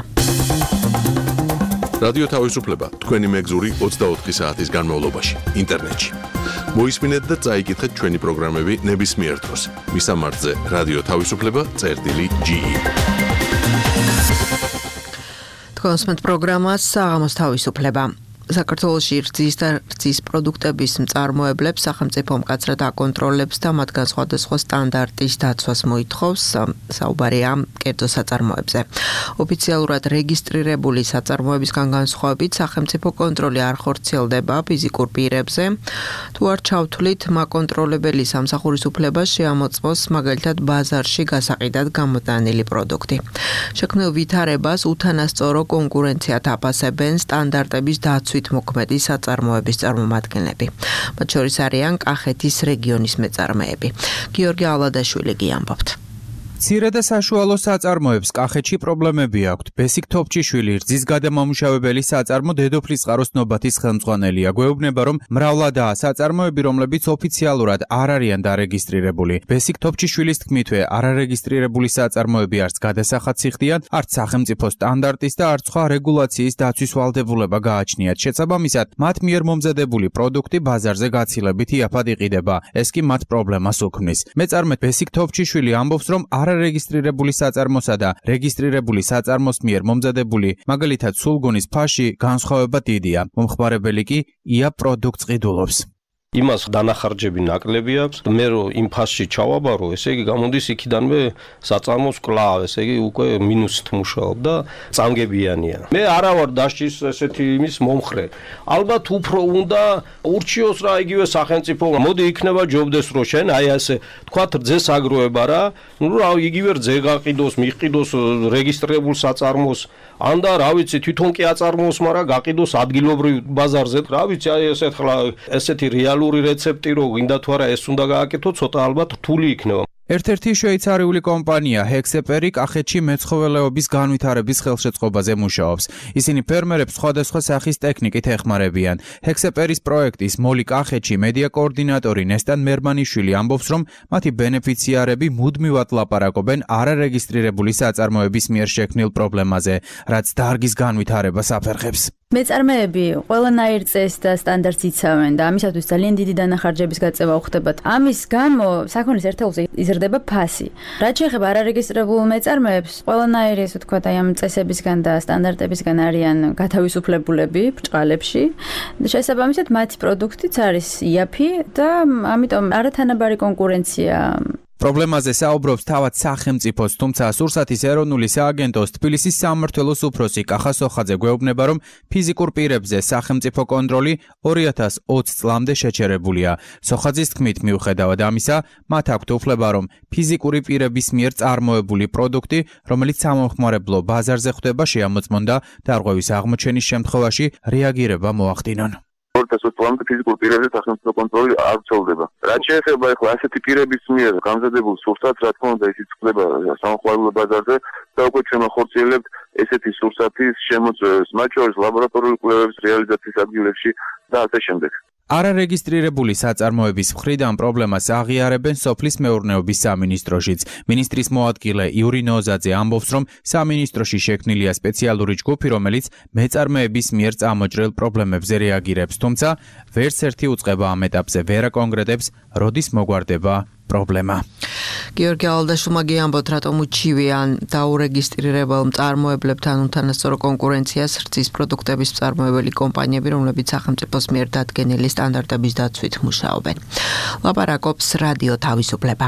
რადიო თავისუფლება თქვენი მეგზური 24 საათის განმავლობაში ინტერნეტში. მოისმინეთ და წაიკითხეთ ჩვენი პროგრამები ნებისმიერ დროს. მისამართზე რადიო თავისუფლება.ge. თქვენს პროგრამას საღამოს თავისუფლება. საქართველოში რძის და რძის პროდუქტების მწარმოებლებს სახელმწიფო მკაცრად აკონტროლებს და მათგან სხვადასხვა სტანდარტის დაცვას მოითხოვს. საუბარია კერძო საწარმოებზე. ოფიციალურად რეგისტრირებული საწარმოებისგან განსხვავებით სახელმწიფო კონტროლი არ ხორციელდება ფიზიკურ პირებზე. თუ არ ჩავთვლით, მაკონტროლებელი სამსახურის უფლებას შეამოწმოს მაგალითად ბაზარში გასაყიდად გამოტანილი პროდუქტი. შექმნილ ვითარებას უთანასწორო კონკურენციად აფასებენ სტანდარტების დაცვის მოქმედი საწარმოების წარმომადგენლები. მათ შორის არიან კახეთის რეგიონის მეწარმეები. გიორგი ალადაშვილი ამბობთ. მცირე და საშუალო საწარმოებს კახეთში პრობლემები აქვთ. ბესიკ თოფჩიშვილი რძის გადამამუშავებელი საწარმო დედოფლის წყაროს ნობათის ხელმძღვანელია. გვეუბნება, რომ მრავლადაა საწარმოები, რომლებიც ოფიციალურად არ არიან დარეგისტრირებული. ბესიკ თოფჩიშვილის თქმითვე, არარეგისტრირებული საწარმოები არც გადასახადს იხდიან, არც სახელმწიფო სტანდარტის და არც სხვა რეგულაციის დაცვის ვალდებულება გააჩნიათ. შესაბამისად, მათ მიერ მომზადებული პროდუქტი ბაზარზე გაცილებით იაფად იყიდება. ეს კი მათ პრობლემას უქმნის. მეწარმე ბესიკ თოფჩიშვილი ამბობს, რომ არარეგისტრირებული საწარმოსა და რეგისტრირებული საწარმოს მიერ მომზადებული, მაგალითად სულგუნის ფაში განსხვავება დიდია. მომხმარებელი კი ია პროდუქტს ყიდულობს. იმას დანახარჯები ნაკლები აქვს. მე რომ იმ ფასში ჩავაბარო, ესე იგი გამოდის იქიდანვე საწარმოს კლავ, ესე იგი უკვე მინუსით მუშაობ და წამგებიანია. მე არა ვარ დასჯის ესეთი იმის მომხრე. ალბათ უფრო უნდა ურჩიოს რა იგივე სახელმწიფო. მოდი იქნება ჯობდეს რომ შენ აი ასე თქვათ რძეს აგროვება რა, ნუ რა იგივე რძე გაყიდოს, მიყიდოს რეგისტრირებულ საწარმოს. ან და რა ვიცი თვითონ კი აწარმოოს, მაგრამ გაყიდოს ადგილობრივ ბაზარზე. რა ვიცი აი ესეთ ხლა ესეთი რეალური რეცეპტი რო გინდა თუ არა ეს უნდა გააკეთო, ცოტა ალბათ რთული იქნება. ერთ-ერთი შვეიცარიული კომპანია ჰექსეპერი კახეთში მეცხოველეობის განვითარების ხელშეწყობაზე მუშაობს. ისინი ფერმერებს სხვადასხვა სახის ტექნიკით ეხმარებიან. ჰექსეპერის პროექტის მოლი კახეთში მედია კოორდინატორი ნესტან მერმანიშვილი ამბობს, რომ მათი ბენეფიციარები მუდმივად ლაპარაკობენ არარეგისტრირებული საწარმოების მიერ შექმნილ პრობლემაზე, რაც დარგის განვითარებას აფერხებს. მეწარმეები ყველანაირ წესს და სტანდარტს იცავენ და ამისათვის ძალიან დიდი დანახარჯების გაწევა უხდებათ. ამის გამო საქონლის ერთეულზე იზრდება ფასი. რაც შეეხება არარეგისტრირებულ მეწარმეებს, ყველანაირი ესე ვთქვათ, აი ამ წესებისგან და სტანდარტებისგან არიან გათავისუფლებულები ბრჭყალებში. შესაბამისად, მათი პროდუქტიც არის იაფი და ამიტომ არათანაბარი კონკურენცია. პრობლემაზე საუბრობს თავად სახელმწიფოს, თუმცა სურსათის ეროვნული სააგენტოს თბილისის სამმართველოს უფროსი კახა სოხაძე გვეუბნება, რომ ფიზიკურ პირებზე სახელმწიფო კონტროლი 2020 წლამდე შეჩერებულია. სოხაძის თქმით, მიუხედავად ამისა, მათ აქვთ უფლება, რომ ფიზიკური პირების მიერ წარმოებული პროდუქტი, რომელიც სამომხმარებლო ბაზარზე ხვდება, შეამოწმონ და დარღვევის აღმოჩენის შემთხვევაში რეაგირება მოახდინონ. 2020 წლამდე ფიზიკურ პირებზე სახელმწიფო კონტროლი არ ვრცელდება. რაც შეეხება ახლა ასეთი პირების მიერ გამზადებულ სურსათს, რა თქმა უნდა, ისიც ხდება სამომხმარებლო ბაზარზე და უკვე ჩვენ ახორციელებთ ესეთი სურსათის შემოწმებას, მათ შორის ლაბორატორიული კვლევების რეალიზაციის ადგილებში და ასე შემდეგ. არარეგისტრირებული საწარმოების მხრიდან პრობლემას აღიარებენ სოფლის მეურნეობის სამინისტროშიც. მინისტრის მოადგილე იური ნოზაძე ამბობს, რომ სამინისტროში შექმნილია სპეციალური ჯგუფი, რომელიც მეწარმეების მიერ წამოჭრილ პრობლემებზე რეაგირებს, თუმცა ვერც ერთი უწყება ამ ეტაპზე ვერ აკონკრეტებს, როდის მოგვარდება პრობლემა. გიორგი ალდაშვილმა გიამბოთ, რატომ უჩივიან დაურეგისტრირებელ მწარმოებლებთან უთანასწორო კონკურენციას რძის პროდუქტების მწარმოებელი კომპანიები, რომლებიც სახელმწიფოს მიერ დადგენილი სტანდარტების დაცვით მუშაობენ. ლაპარაკობს რადიო თავისუფლება.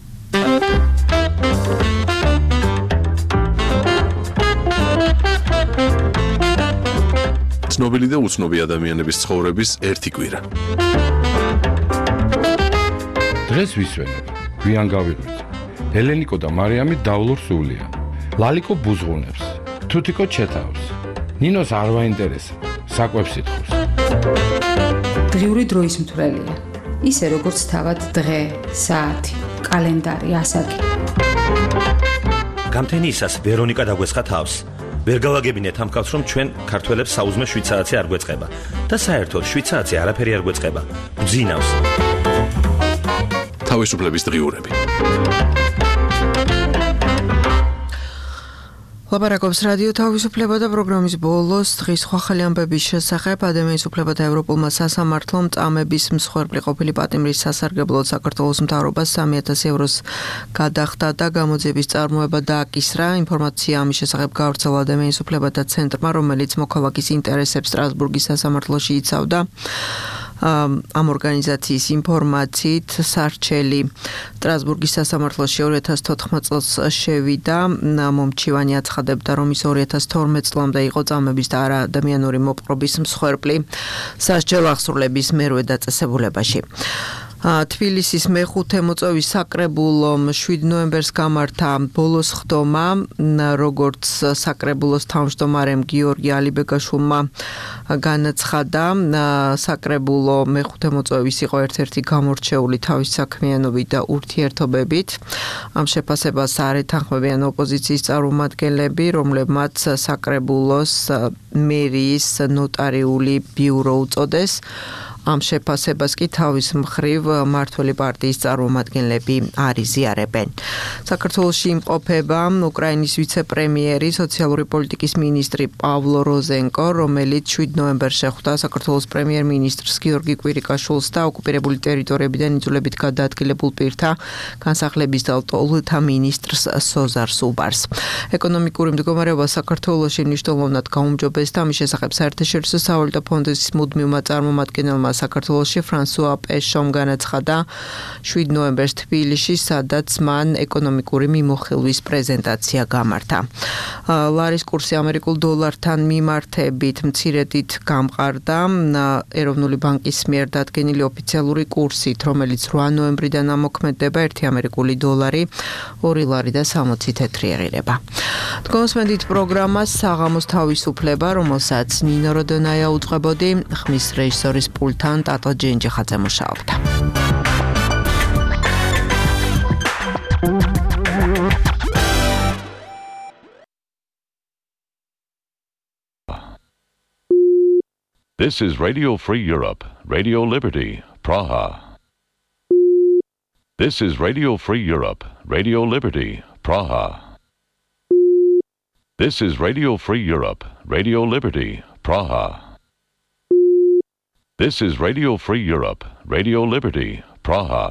ცნობილი და უცნობი ადამიანების ცხოვრების ერთი კვირა. დღეს ვისვენებ, გვიან გავიღვიძე. ელენიკო და მარიამი დავლურ სულიან. ლალიკო ბუზღუნებს, თუთიკო ჩეთავს. ნინოს არ ვაინტერესა, საკვებს ითხოვს. დღიური დროის მთვრელია. ისე როგორც თავად დღე, საათი, კალენდარი, ასაკი. გამთენიისას ვერონიკა დაგვესხა თავს. ვერ გავაგებინეთ ამ კაცს, რომ ჩვენ ქართველებს საუზმე 7 საათი არ გვეწყება და საერთოდ 7 საათი არაფერი არ გვეწყება. გძინავს. თავისუფლების დღიურები. ლაპარაკობს რადიო თავისუფლება და პროგრამის ბოლოს დღის სხვა ახალი ამბების შესახებ ადამიანის უფლებათა ევროპულმა სასამართლომ წამების მსხვერპლი ყოფილი პატიმრის სასარგებლოდ საქართველოს მთავრობას 3000 ევროს გადახდა და გამოძიების წარმოება დააკისრა. ინფორმაცია ამის შესახებ გავრცელა ადამიანის უფლებათა ცენტრმა, რომელიც მოქალაქის ინტერესებს სტრასბურგის სასამართლოში იცავდა. ამ ორგანიზაციის ინფორმაციით სარჩელი სტრასბურგის სასამართლოში 2014 წელს შევიდა. მომჩივანი აცხადებდა, რომ ის 2012 წლამდე იყო წამების და არაადამიანური მოპყრობის მსხვერპლი სასჯელ აღსრულების მერვე დაწესებულებაში. თბილისის მეხუთე მოწვევის საკრებულომ 7 ნოემბერს გამართა ბოლოს ხდომა, როგორც საკრებულოს თავმჯდომარემ გიორგი ალიბეგაშვილმა განაცხადა, საკრებულო მეხუთე მოწვევის იყო ერთ-ერთი გამორჩეული თავის საქმიანობით და ურთიერთობებით. ამ შეფასებას არ ეთანხმებიან ოპოზიციის წარმომადგენლები, რომლებმაც საკრებულოს მერიის ნოტარიული ბიურო უწოდეს. ამ შეფასებას კი თავის მხრივ მმართველი პარტიის წარმომადგენლები არ იზიარებენ. საქართველოში იმყოფება უკრაინის ვიცე-პრემიერი, სოციალური პოლიტიკის მინისტრი პავლო როზენკო, რომელიც 7 ნოემბერს შეხვდა საქართველოს პრემიერ-მინისტრს გიორგი კვირიკაშვილს და ოკუპირებული ტერიტორიებიდან იძულებით გადაადგილებულ პირთა განსახლების და ლტოლვილთა მინისტრს სოზარ სუბარს. ეკონომიკური მდგომარეობა საქართველოში მნიშვნელოვნად გაუმჯობესდა, მის შესახებ საერთაშორისო სავალუტო ფონდის მუდმივმა წარმომადგენელმა საქართველოში ფრანსუა პეშომ განაცხადა 7 ნოემბერს თბილისში, სადაც მან ეკონომიკური მიმოხილვის პრეზენტაცია გამართა. ლარის კურსი ამერიკულ დოლართან მიმართებით მცირედით გამყარდა. ეროვნული ბანკის მიერ დადგენილი ოფიციალური კურსით, რომელიც 8 ნოემბრიდან ამოქმედდება, 1 ამერიკული დოლარი 2 ლარი და 60 თეთრი ეღირება. თქვენსმენდით პროგრამას საღამოს თავისუფლება, რომელსაც ნინო როდონაია უძღვებოდი, ხმის რეჟისორის პულტთან ტატო ჯენჯიხაძე მუშაობდა. This is Radio Free Europe, Radio Liberty, Praha. This is Radio Free Europe, Radio Liberty, Praha. This is Radio Free Europe, Radio Liberty, Praha. This is Radio Free Europe, Radio Liberty, Praha.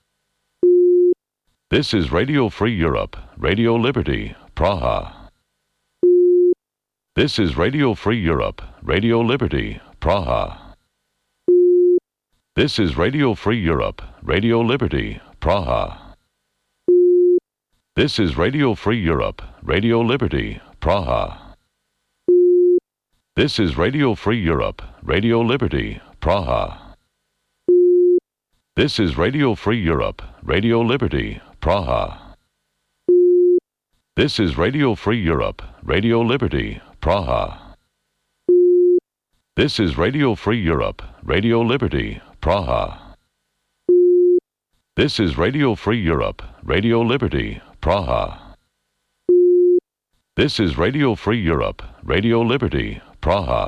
This is Radio Free Europe, Radio Liberty, Praha. This is Radio Free Europe, Radio Liberty, Praha. This is Radio Free Europe, Radio Liberty, Praha. This is Radio Free Europe, Radio Liberty, Praha. This is Radio Free Europe, Radio Liberty, Praha. This is Radio Free Europe, Radio Liberty, Praha. This is Radio Free Europe, Radio Liberty, Praha. This is Radio Free Europe, Radio Liberty, Praha. This is Radio Free Europe, Radio Liberty, Praha. This is Radio Free Europe, Radio Liberty, Praha.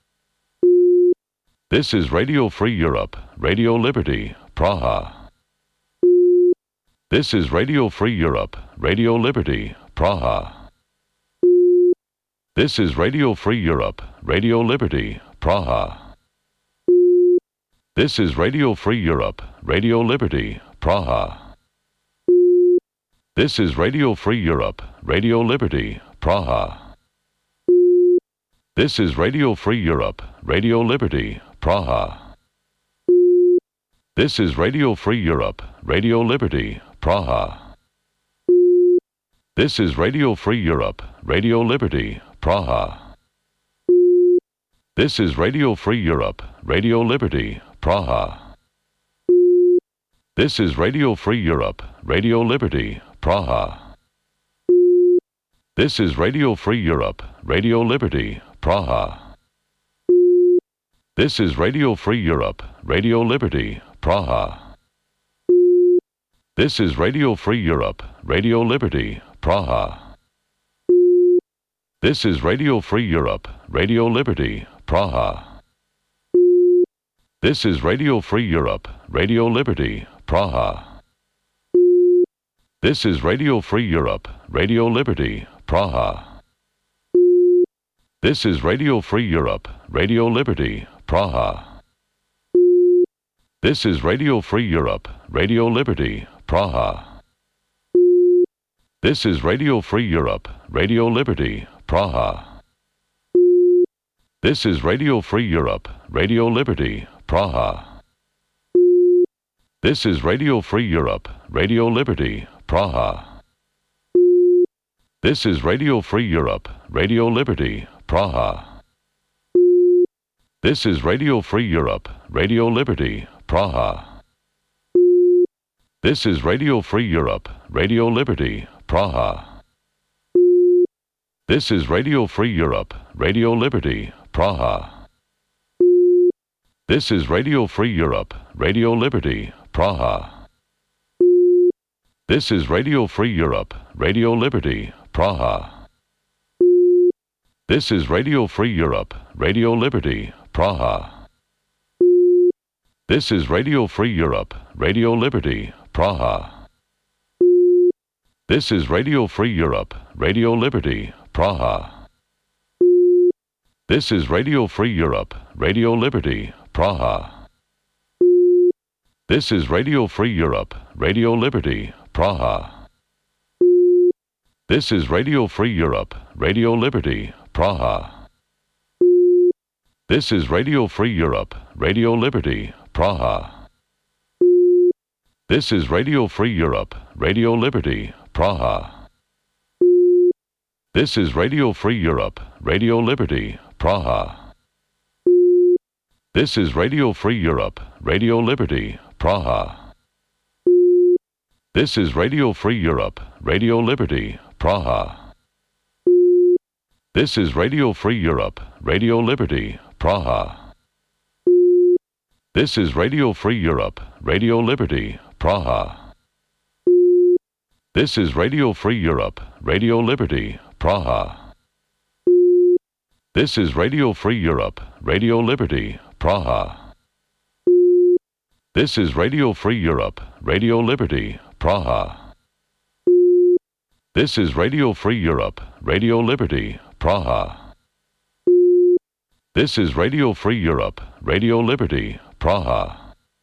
This is Radio Free Europe, Radio Liberty, Praha. This is Radio Free Europe, Radio Liberty, Praha. This is Radio Free Europe, Radio Liberty, Praha. This is Radio Free Europe, Radio Liberty, Praha. This is Radio Free Europe, Radio Liberty, Praha. This is Radio Free Europe, Radio Liberty, Praha. This is Radio Free Europe, Radio Liberty, Praha. This is Radio Free Europe, Radio Liberty, Praha. This is Radio Free Europe, Radio Liberty, Praha. This is Radio Free Europe, Radio Liberty, Praha. This is Radio Free Europe, Radio Liberty, Praha. This is Radio Free Europe, Radio Liberty, Praha. This is Radio Free Europe, Radio Liberty, Praha. This is Radio Free Europe, Radio Liberty, Praha. This is Radio Free Europe, Radio Liberty, Praha. This is Radio Free Europe, Radio Liberty, Praha. This is Radio Free Europe, Radio Liberty, Praha. This is Radio Free Europe, Radio Liberty, Praha. This is Radio Free Europe, Radio Liberty, Praha. This is Radio Free Europe, Radio Liberty, Praha. This is Radio Free Europe, Radio Liberty, Praha. This is Radio Free Europe, Radio Liberty, Praha. This is Radio Free Europe, Radio Liberty, Praha. This is Radio Free Europe, Radio Liberty, Praha. This is Radio Free Europe, Radio Liberty, Praha. This is Radio Free Europe, Radio Liberty, Praha. This is Radio Free Europe, Radio Liberty, Praha. This is Radio Free Europe, Radio Liberty, Praha. This is Radio Free Europe, Radio Liberty, Praha. This is Radio Free Europe, Radio Liberty, Praha. This is Radio Free Europe, Radio Liberty, Praha. This is Radio Free Europe, Radio Liberty, Praha. This is Radio Free Europe, Radio Liberty, Praha. This is Radio Free Europe, Radio Liberty, Praha. This is Radio Free Europe, Radio Liberty, Praha. This is Radio Free Europe, Radio Liberty, Praha. This is Radio Free Europe, Radio Liberty, Praha. This is Radio Free Europe, Radio Liberty, Praha. This is Radio Free Europe, Radio Liberty, Praha. This is Radio Free Europe, Radio Liberty, Praha. This is Radio Free Europe, Radio Liberty, Praha. This is Radio Free Europe, Radio Liberty, Praha. This is Radio Free Europe, Radio Liberty, Praha. This is Radio Free Europe, Radio Liberty, Praha. This is Radio Free Europe, Radio Liberty, Praha.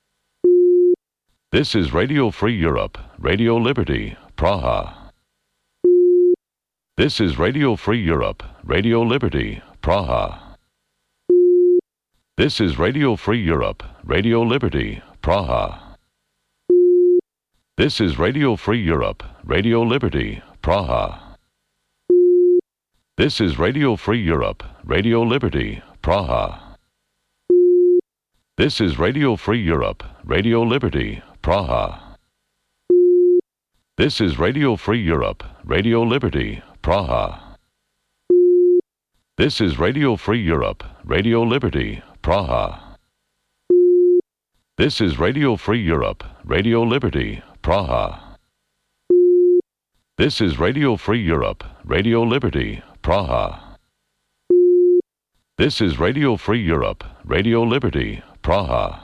This is Radio Free Europe, Radio Liberty, Praha. This is Radio Free Europe, Radio Liberty, Praha. This is Radio Free Europe, Radio Liberty, Praha. This is Radio Free Europe, Radio Liberty, Praha. This is Radio Free Europe, Radio Liberty, Praha. This is Radio Free Europe, Radio Liberty, Praha. This is Radio Free Europe, Radio Liberty, Praha. This is Radio Free Europe, Radio Liberty, Praha. This is Radio Free Europe, Radio Liberty, Praha. This is Radio Free Europe, Radio Liberty, Praha. This is Radio Free Europe, Radio Liberty, Praha.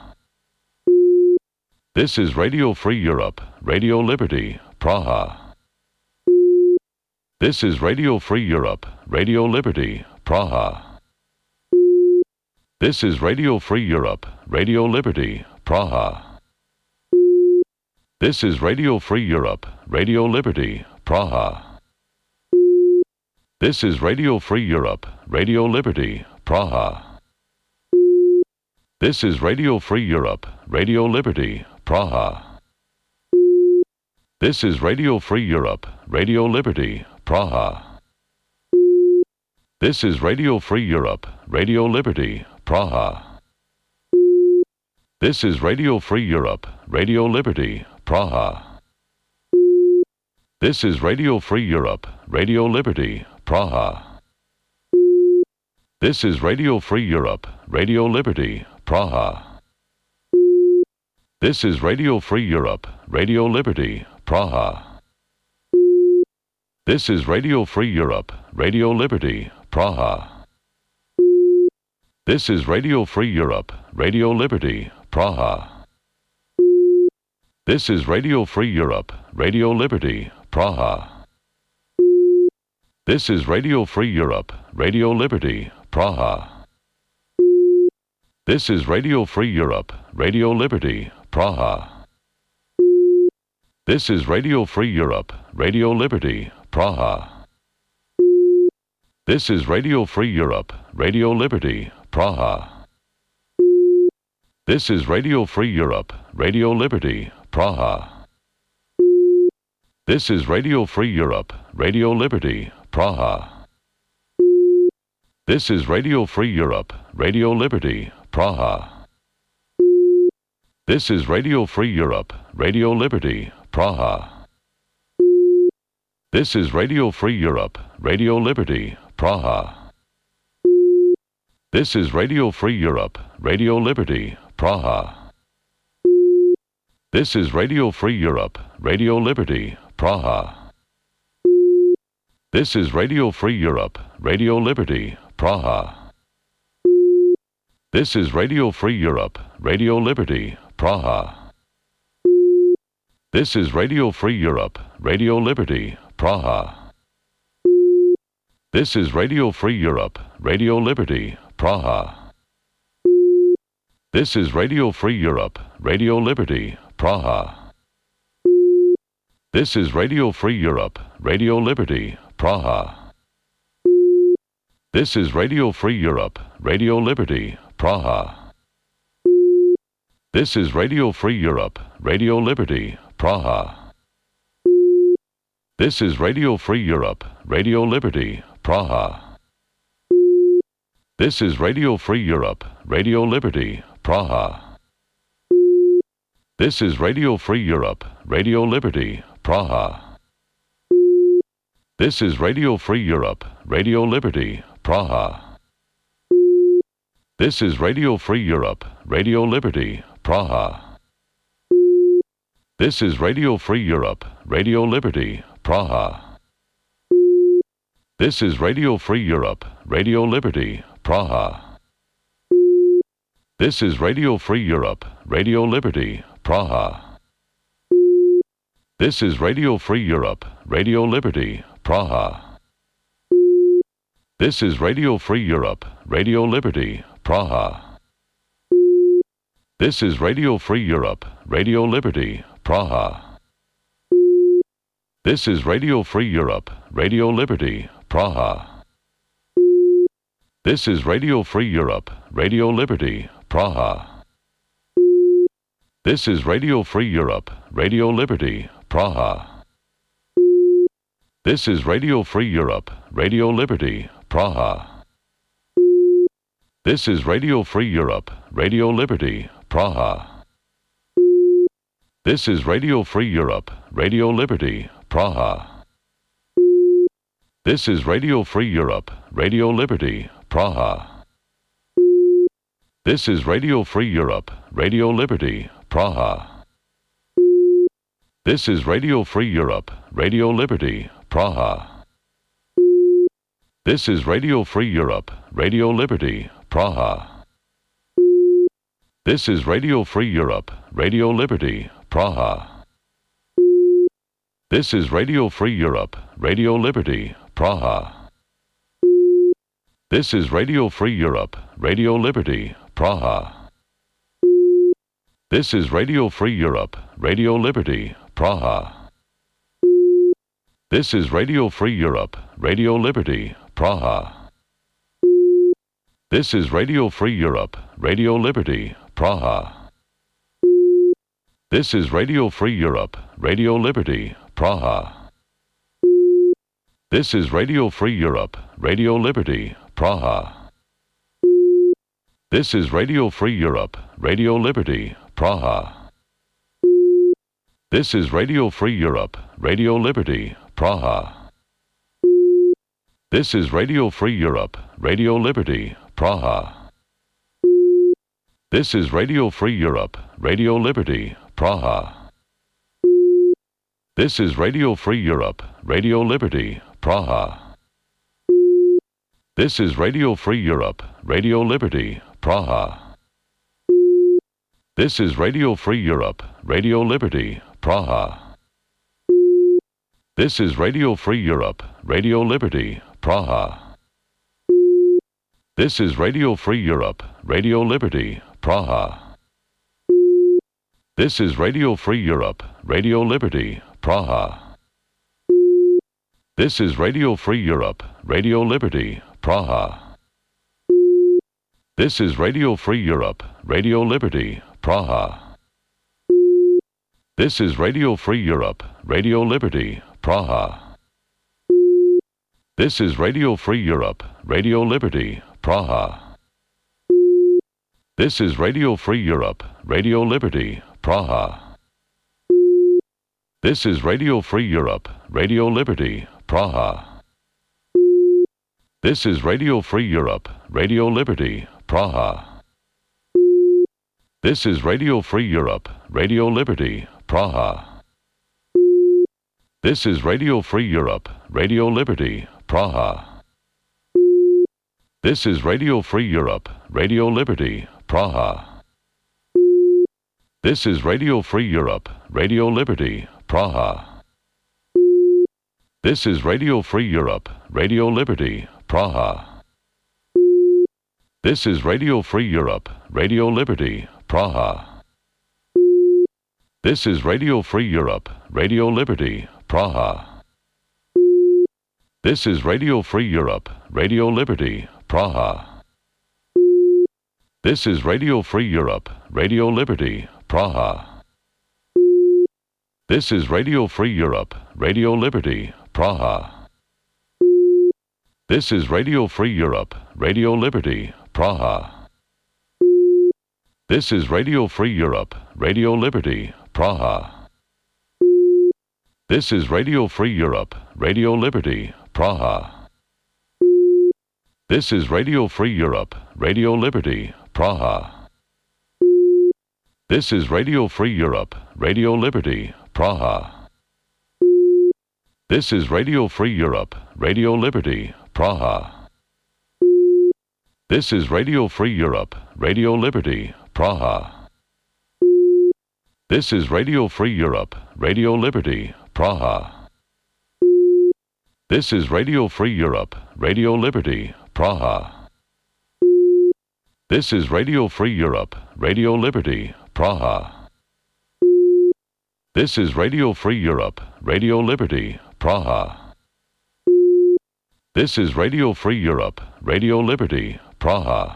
This is Radio Free Europe, Radio Liberty, Praha. This is Radio Free Europe, Radio Liberty, Praha. This is Radio Free Europe, Radio Liberty, Praha. This is Radio Free Europe, Radio Liberty, Praha. This is Radio Free Europe, Radio Liberty, Praha. This is Radio Free Europe, Radio Liberty, Praha. This is Radio Free Europe, Radio Liberty, Praha. This is Radio Free Europe, Radio Liberty, Praha. This is Radio Free Europe, Radio Liberty, Praha. This is Radio Free Europe, Radio Liberty, Praha. This is Radio Free Europe, Radio Liberty, Praha. This is Radio Free Europe, Radio Liberty, Praha. This is Radio Free Europe, Radio Liberty, Praha. This is Radio Free Europe, Radio Liberty, Praha. This is Radio Free Europe, Radio Liberty, Praha. This is Radio Free Europe, Radio Liberty, Praha. This is Radio Free Europe, Radio Liberty, Praha. This is Radio Free Europe, Radio Liberty, Praha. This is Radio Free Europe, Radio Liberty, Praha. This is Radio Free Europe, Radio Liberty, Praha. This is Radio Free Europe, Radio Liberty, Praha. This is Radio Free Europe, Radio Liberty, Praha. This is Radio Free Europe, Radio Liberty, Praha. This is Radio Free Europe, Radio Liberty, Praha. This is Radio Free Europe, Radio Liberty, Praha. This is Radio Free Europe, Radio Liberty, Praha. This is Radio Free Europe, Radio Liberty, Praha. This is Radio Free Europe, Radio Liberty, Praha. This is Radio Free Europe, Radio Liberty, Praha. This is Radio Free Europe, Radio Liberty, Praha. This is Radio Free Europe, Radio Liberty, Praha. This is Radio Free Europe, Radio Liberty, Praha. This is Radio Free Europe, Radio Liberty, Praha. This is Radio Free Europe, Radio Liberty, Praha. This is Radio Free Europe, Radio Liberty, Praha. This is Radio Free Europe, Radio Liberty, Praha. This is Radio Free Europe, Radio Liberty, Praha. This is Radio Free Europe, Radio Liberty, Praha. This is Radio Free Europe, Radio Liberty, Praha. This is Radio Free Europe, Radio Liberty, Praha. This is Radio Free Europe, Radio Liberty, Praha. This is Radio Free Europe, Radio Liberty, Praha. This is Radio Free Europe, Radio Liberty, Praha. This is Radio Free Europe, Radio Liberty, Praha. This is Radio Free Europe, Radio Liberty, Praha. This is Radio Free Europe, Radio Liberty, Praha. This is Radio Free Europe, Radio Liberty, Praha. This is Radio Free Europe, Radio Liberty, Praha. This is Radio Free Europe, Radio Liberty, Praha. This is Radio Free Europe, Radio Liberty, Praha. This is Radio Free Europe, Radio Liberty, Praha. This is Radio Free Europe, Radio Liberty, Praha. This is Radio Free Europe, Radio Liberty, Praha. This is Radio Free Europe, Radio Liberty, Praha. This is Radio Free Europe, Radio Liberty, Praha. This is Radio Free Europe, Radio Liberty, Praha. This is Radio Free Europe, Radio Liberty, Praha. This is Radio Free Europe, Radio Liberty, Praha. This is Radio Free Europe, Radio Liberty, Praha. This is Radio Free Europe, Radio Liberty, Praha. This is Radio Free Europe, Radio Liberty, Praha. This is Radio Free Europe, Radio Liberty, Praha. This is Radio Free Europe, Radio Liberty, Praha. This is Radio Free Europe, Radio Liberty, Praha. This is Radio Free Europe, Radio Liberty, Praha. This is Radio Free Europe, Radio Liberty, Praha. This is Radio Free Europe, Radio Liberty, Praha. This is Radio Free Europe, Radio Liberty, Praha. This is Radio Free Europe, Radio Liberty, Praha. This is Radio Free Europe, Radio Liberty, Praha. This is Radio Free Europe, Radio Liberty, Praha. This is Radio Free Europe, Radio Liberty, Praha. This is Radio Free Europe, Radio Liberty, Praha. This is Radio Free Europe, Radio Liberty, Praha. This is Radio Free Europe, Radio Liberty, Praha. This is Radio Free Europe, Radio Liberty, Praha. This is Radio Free Europe, Radio Liberty, Praha. This is Radio Free Europe, Radio Liberty, Praha. This is Radio Free Europe, Radio Liberty, Praha. This is Radio Free Europe, Radio Liberty, Praha. This is Radio Free Europe, Radio Liberty, Praha. This is Radio Free Europe, Radio Liberty, Praha. This is Radio Free Europe, Radio Liberty, Praha. This is Radio Free Europe, Radio Liberty, Praha. This is Radio Free Europe, Radio Liberty, Praha. This is Radio Free Europe, Radio Liberty, Praha. This is Radio Free Europe, Radio Liberty, Praha. This is Radio Free Europe, Radio Liberty, Praha. This is Radio Free Europe, Radio Liberty, Praha. This is Radio Free Europe, Radio Liberty, Praha. This is Radio Free Europe, Radio Liberty, Praha. This is Radio Free Europe, Radio Liberty, Praha. This is Radio Free Europe, Radio Liberty, Praha. This is Radio Free Europe, Radio Liberty, Praha. This is Radio Free Europe, Radio Liberty, Praha. This is Radio Free Europe, Radio Liberty, Praha. This is Radio Free Europe, Radio Liberty, Praha. This is Radio Free Europe, Radio Liberty, Praha. This is Radio Free Europe, Radio Liberty, Praha. This is Radio Free Europe, Radio Liberty, Praha. This is Radio Free Europe, Radio Liberty, Praha. This is Radio Free Europe, Radio Liberty, Praha.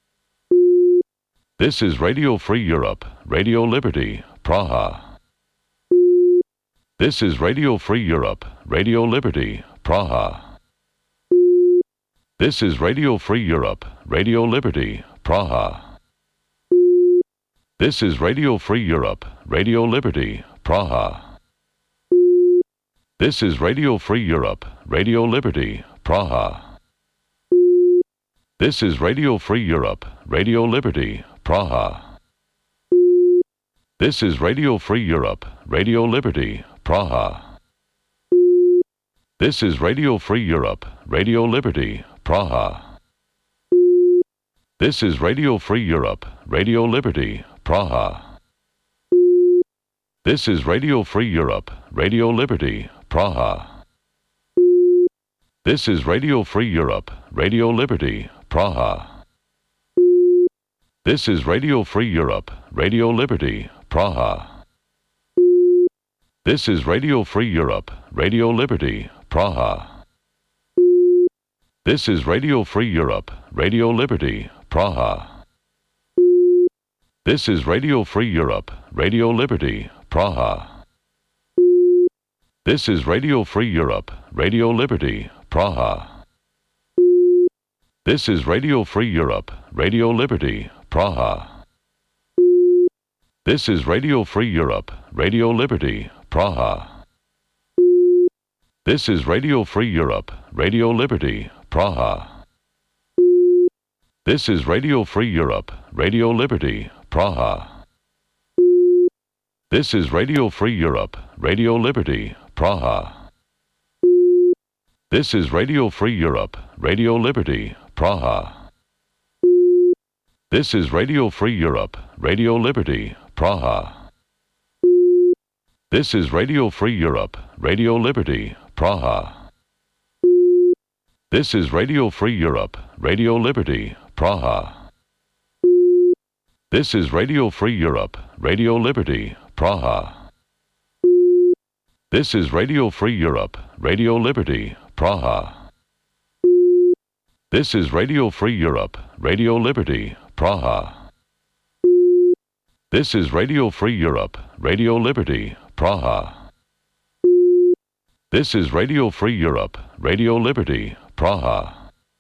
This is Radio Free Europe, Radio Liberty, Praha. This is Radio Free Europe, Radio Liberty, Praha. This is Radio Free Europe, Radio Liberty, Praha. This is Radio Free Europe, Radio Liberty, Praha. This is Radio Free Europe, Radio Liberty, Praha. This is Radio Free Europe, Radio Liberty, Praha. This is Radio Free Europe, Radio Liberty, Praha. This is Radio Free Europe, Radio Liberty, Praha. This is Radio Free Europe, Radio Liberty, Praha. This is Radio Free Europe, Radio Liberty, Praha. This is Radio Free Europe, Radio Liberty, Praha. This is Radio Free Europe, Radio Liberty, Praha. This is Radio Free Europe, Radio Liberty, Praha. This is Radio Free Europe, Radio Liberty, Praha. This is Radio Free Europe, Radio Liberty, Praha. This is Radio Free Europe, Radio Liberty, Praha. This is Radio Free Europe, Radio Liberty, Praha. This is Radio Free Europe, Radio Liberty, Praha. This is Radio Free Europe, Radio Liberty, Praha. This is Radio Free Europe, Radio Liberty, Praha. This is Radio Free Europe, Radio Liberty, Praha. This is Radio Free Europe, Radio Liberty, Praha. This is Radio Free Europe, Radio Liberty, Praha. This is Radio Free Europe, Radio Liberty, Praha. This is Radio Free Europe, Radio Liberty, Praha. This is Radio Free Europe, Radio Liberty, Praha. This is Radio Free Europe, Radio Liberty, Praha. This is Radio Free Europe, Radio Liberty, Praha. This is Radio Free Europe, Radio Liberty, Praha. This is Radio Free Europe, Radio Liberty, Praha.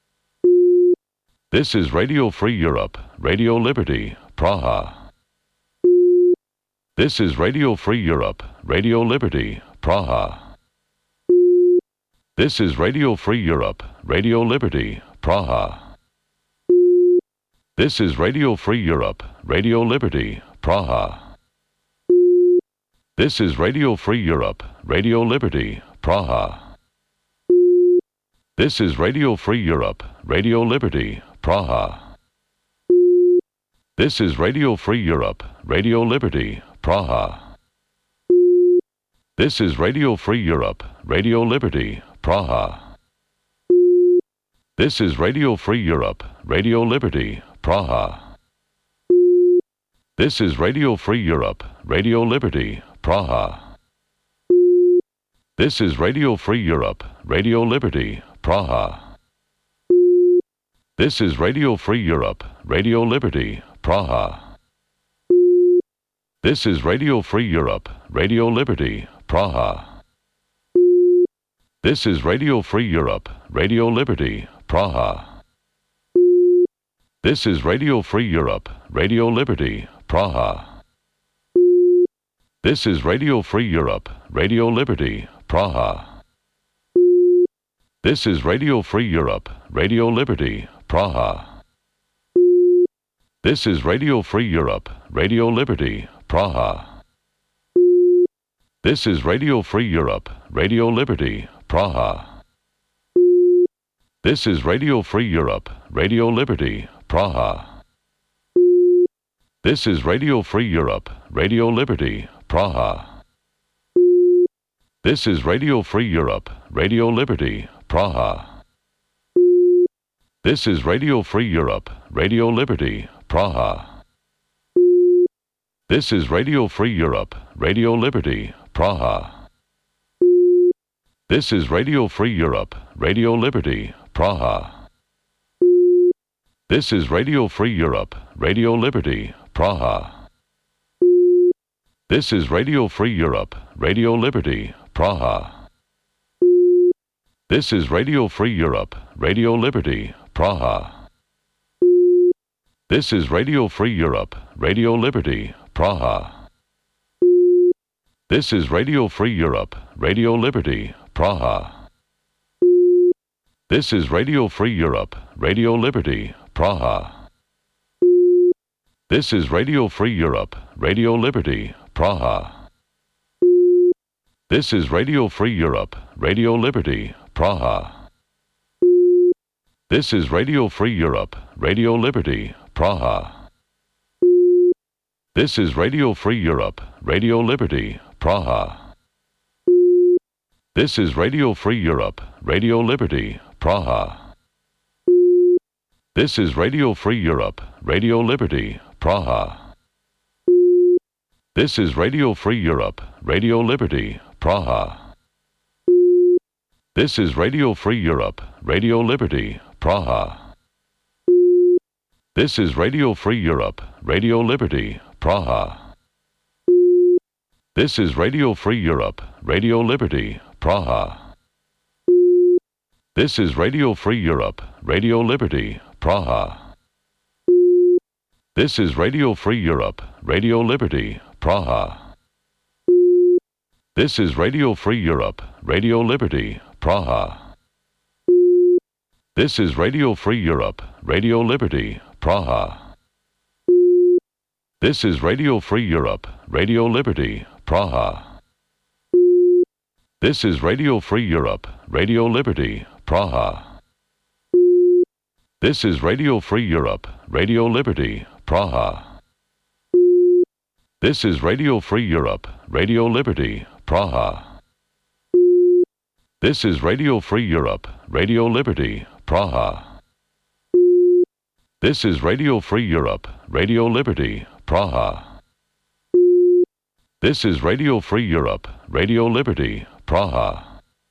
This is Radio Free Europe, Radio Liberty, Praha. This is Radio Free Europe, Radio Liberty, Praha. This is Radio Free Europe, Radio Liberty, Praha. This is Radio Free Europe, Radio Liberty, Praha. This is Radio Free Europe, Radio Liberty, Praha. This is Radio Free Europe, Radio Liberty, Praha. This is Radio Free Europe, Radio Liberty, Praha. This is Radio Free Europe, Radio Liberty, Praha. This is Radio Free Europe, Radio Liberty, Praha. This is Radio Free Europe, Radio Liberty, Praha. This is Radio Free Europe, Radio Liberty, Praha. This is Radio Free Europe, Radio Liberty, Praha. This is Radio Free Europe, Radio Liberty, Praha. This is Radio Free Europe, Radio Liberty, Praha. This is Radio Free Europe, Radio Liberty, Praha. This is Radio Free Europe, Radio Liberty, Praha. This is Radio Free Europe, Radio Liberty, Praha. This is Radio Free Europe, Radio Liberty, Praha. This is Radio Free Europe, Radio Liberty, Praha. This is Radio Free Europe, Radio Liberty, Praha. This is Radio Free Europe, Radio Liberty, Praha. This is Radio Free Europe, Radio Liberty, Praha. This is Radio Free Europe, Radio Liberty, Praha. This is Radio Free Europe, Radio Liberty, Praha. This is Radio Free Europe, Radio Liberty, Praha. This is Radio Free Europe, Radio Liberty, Praha. This is Radio Free Europe, Radio Liberty, Praha. This is Radio Free Europe, Radio Liberty, Praha. This is Radio Free Europe, Radio Liberty, Praha. This is Radio Free Europe, Radio Liberty, Praha. This is Radio Free Europe, Radio Liberty, Praha. This is Radio Free Europe, Radio Liberty, Praha. This is Radio Free Europe, Radio Liberty, Praha. This is Radio Free Europe, Radio Liberty, Praha. This is Radio Free Europe, Radio Liberty, Praha. This is Radio Free Europe, Radio Liberty, Praha. This is Radio Free Europe, Radio Liberty, Praha. This is Radio Free Europe, Radio Liberty, Praha. This is Radio Free Europe, Radio Liberty, Praha. This is Radio Free Europe, Radio Liberty, Praha. This is Radio Free Europe, Radio Liberty, Praha. This is Radio Free Europe, Radio Liberty, Praha. This is Radio Free Europe, Radio Liberty, Praha. This is Radio Free Europe, Radio Liberty, Praha. This is Radio Free Europe, Radio Liberty, Praha. This is Radio Free Europe, Radio Liberty, Praha. This is Radio Free Europe, Radio Liberty, Praha. This is Radio Free Europe, Radio Liberty, Praha. This is Radio Free Europe, Radio Liberty, Praha. This is Radio Free Europe, Radio Liberty, Praha. This is Radio Free Europe, Radio Liberty, Praha. This is Radio Free Europe, Radio Liberty, Praha.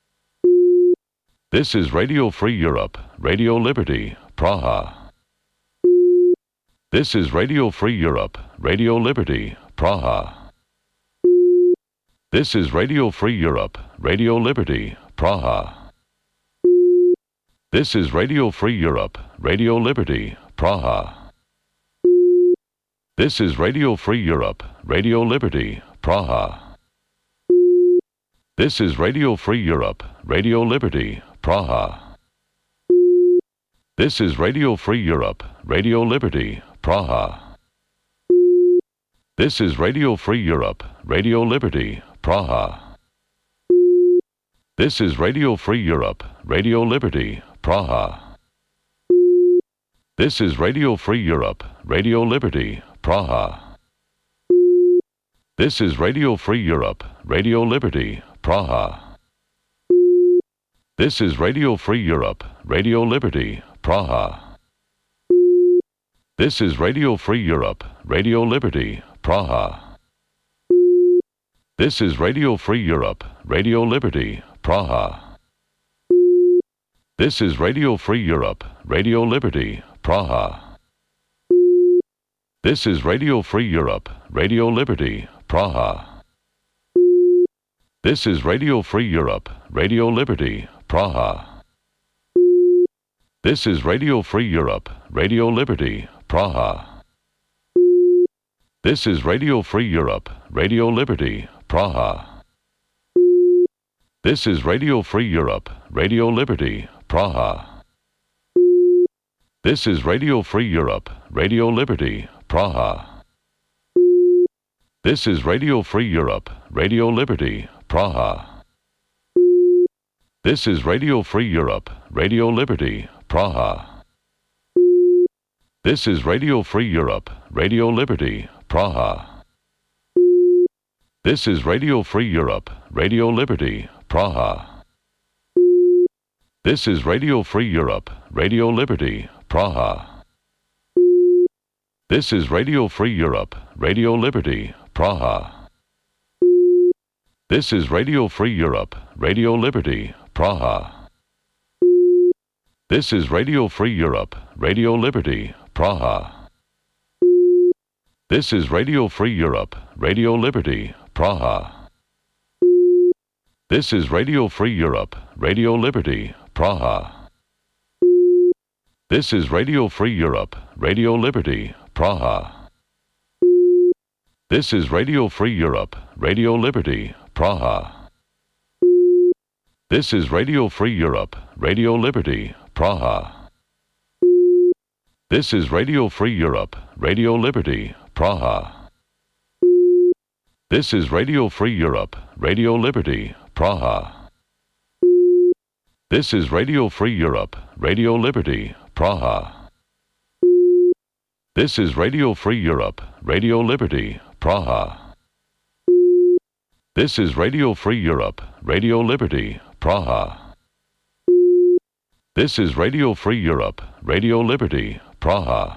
This is Radio Free Europe, Radio Liberty, Praha. This is Radio Free Europe, Radio Liberty, Praha. This is Radio Free Europe, Radio Liberty, Praha. This is Radio Free Europe, Radio Liberty, Praha. This is Radio Free Europe, Radio Liberty, Praha. This is Radio Free Europe, Radio Liberty, Praha. This is Radio Free Europe, Radio Liberty, Praha. This is Radio Free Europe, Radio Liberty, Praha. This is Radio Free Europe, Radio Liberty, Praha. This is Radio Free Europe, Radio Liberty, Praha. This is Radio Free Europe, Radio Liberty, Praha. This is Radio Free Europe, Radio Liberty, Praha. This is Radio Free Europe, Radio Liberty, Praha. This is Radio Free Europe, Radio Liberty, Praha. This is Radio Free Europe, Radio Liberty, Praha. This is Radio Free Europe, Radio Liberty, Praha. This is Radio Free Europe, Radio Liberty, Praha. This is Radio Free Europe, Radio Liberty, Praha. This is Radio Free Europe, Radio Liberty, Praha. This is Radio Free Europe, Radio Liberty, Praha. This is Radio Free Europe, Radio Liberty, Praha. This is Radio Free Europe, Radio Liberty, Praha. This is Radio Free Europe, Radio Liberty, Praha. This is Radio Free Europe, Radio Liberty, Praha. This is Radio Free Europe, Radio Liberty, Praha. This is Radio Free Europe, Radio Liberty, Praha. This is Radio Free Europe, Radio Liberty, Praha. This is Radio Free Europe, Radio Liberty, Praha. This is Radio Free Europe, Radio Liberty, Praha. This is Radio Free Europe, Radio Liberty, Praha. This is Radio Free Europe, Radio Liberty, Praha. This is Radio Free Europe, Radio Liberty, Praha. This is Radio Free Europe, Radio Liberty, Praha. This is Radio Free Europe, Radio Liberty, Praha. This is Radio Free Europe, Radio Liberty, Praha. This is Radio Free Europe, Radio Liberty, Praha. This is Radio Free Europe, Radio Liberty, Praha. This is Radio Free Europe, Radio Liberty, Praha. This is Radio Free Europe, Radio Liberty, Praha. This is Radio Free Europe, Radio Liberty, Praha.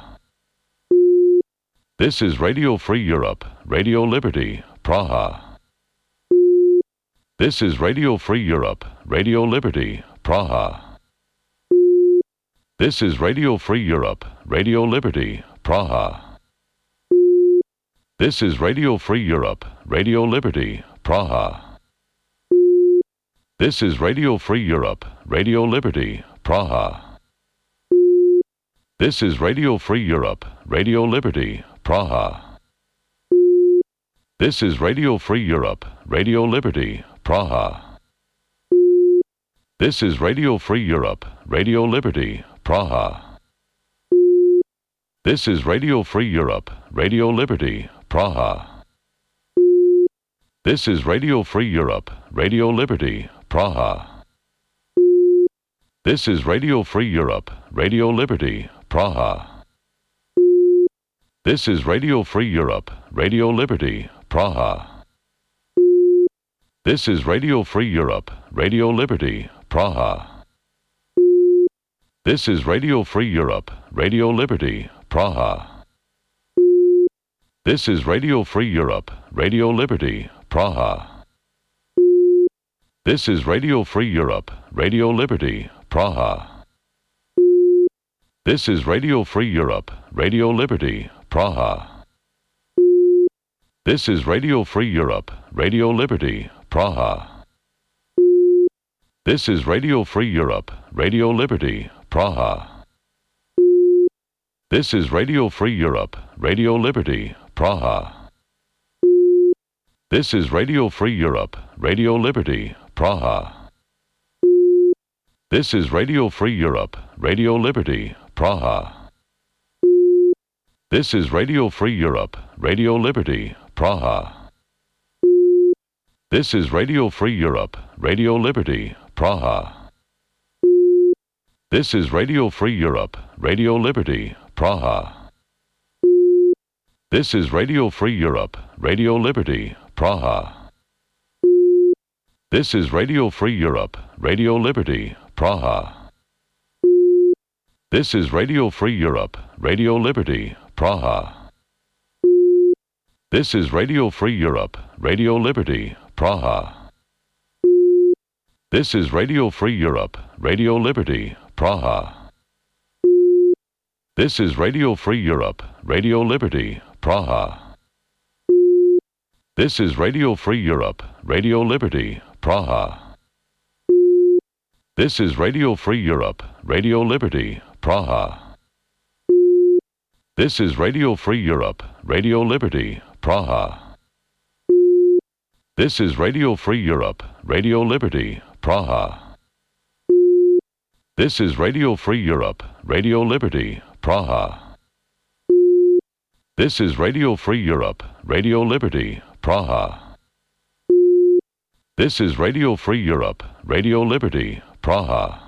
This is Radio Free Europe, Radio Liberty, Praha. This is Radio Free Europe, Radio Liberty, Praha. This is Radio Free Europe, Radio Liberty, Praha. This is Radio Free Europe, Radio Liberty, Praha. This is Radio Free Europe, Radio Liberty, Praha. This is Radio Free Europe, Radio Liberty, Praha. This is Radio Free Europe, Radio Liberty, Praha. This is Radio Free Europe, Radio Liberty, Praha. This is Radio Free Europe, Radio Liberty, Praha. This is Radio Free Europe, Radio Liberty, Praha. This is Radio Free Europe, Radio Liberty, Praha. This is Radio Free Europe, Radio Liberty, Praha. This is Radio Free Europe, Radio Liberty, Praha. This is Radio Free Europe, Radio Liberty, Praha. This is Radio Free Europe, Radio Liberty, Praha. This is Radio Free Europe, Radio Liberty, Praha. This is Radio Free Europe, Radio Liberty, Praha. This is Radio Free Europe, Radio Liberty, Praha. This is Radio Free Europe, Radio Liberty, Praha. This is Radio Free Europe, Radio Liberty, Praha. This is Radio Free Europe, Radio Liberty, Praha. This is Radio Free Europe, Radio Liberty, Praha. This is Radio Free Europe, Radio Liberty, Praha. This is Radio Free Europe, Radio Liberty, Praha. This is Radio Free Europe, Radio Liberty, Praha. This is Radio Free Europe, Radio Liberty, Praha. This is Radio Free Europe, Radio Liberty, Praha. This is Radio Free Europe, Radio Liberty, Praha. This is Radio Free Europe, Radio Liberty, Praha. This is Radio Free Europe, Radio Liberty, Praha. This is Radio Free Europe, Radio Liberty, Praha. This is Radio Free Europe, Radio Liberty, Praha. This is Radio Free Europe, Radio Liberty, Praha. This is Radio Free Europe, Radio Liberty, Praha. This is Radio Free Europe, Radio Liberty, Praha. This is Radio Free Europe, Radio Liberty, Praha. This is Radio Free Europe, Radio Liberty, Praha. This is Radio Free Europe, Radio Liberty, Praha.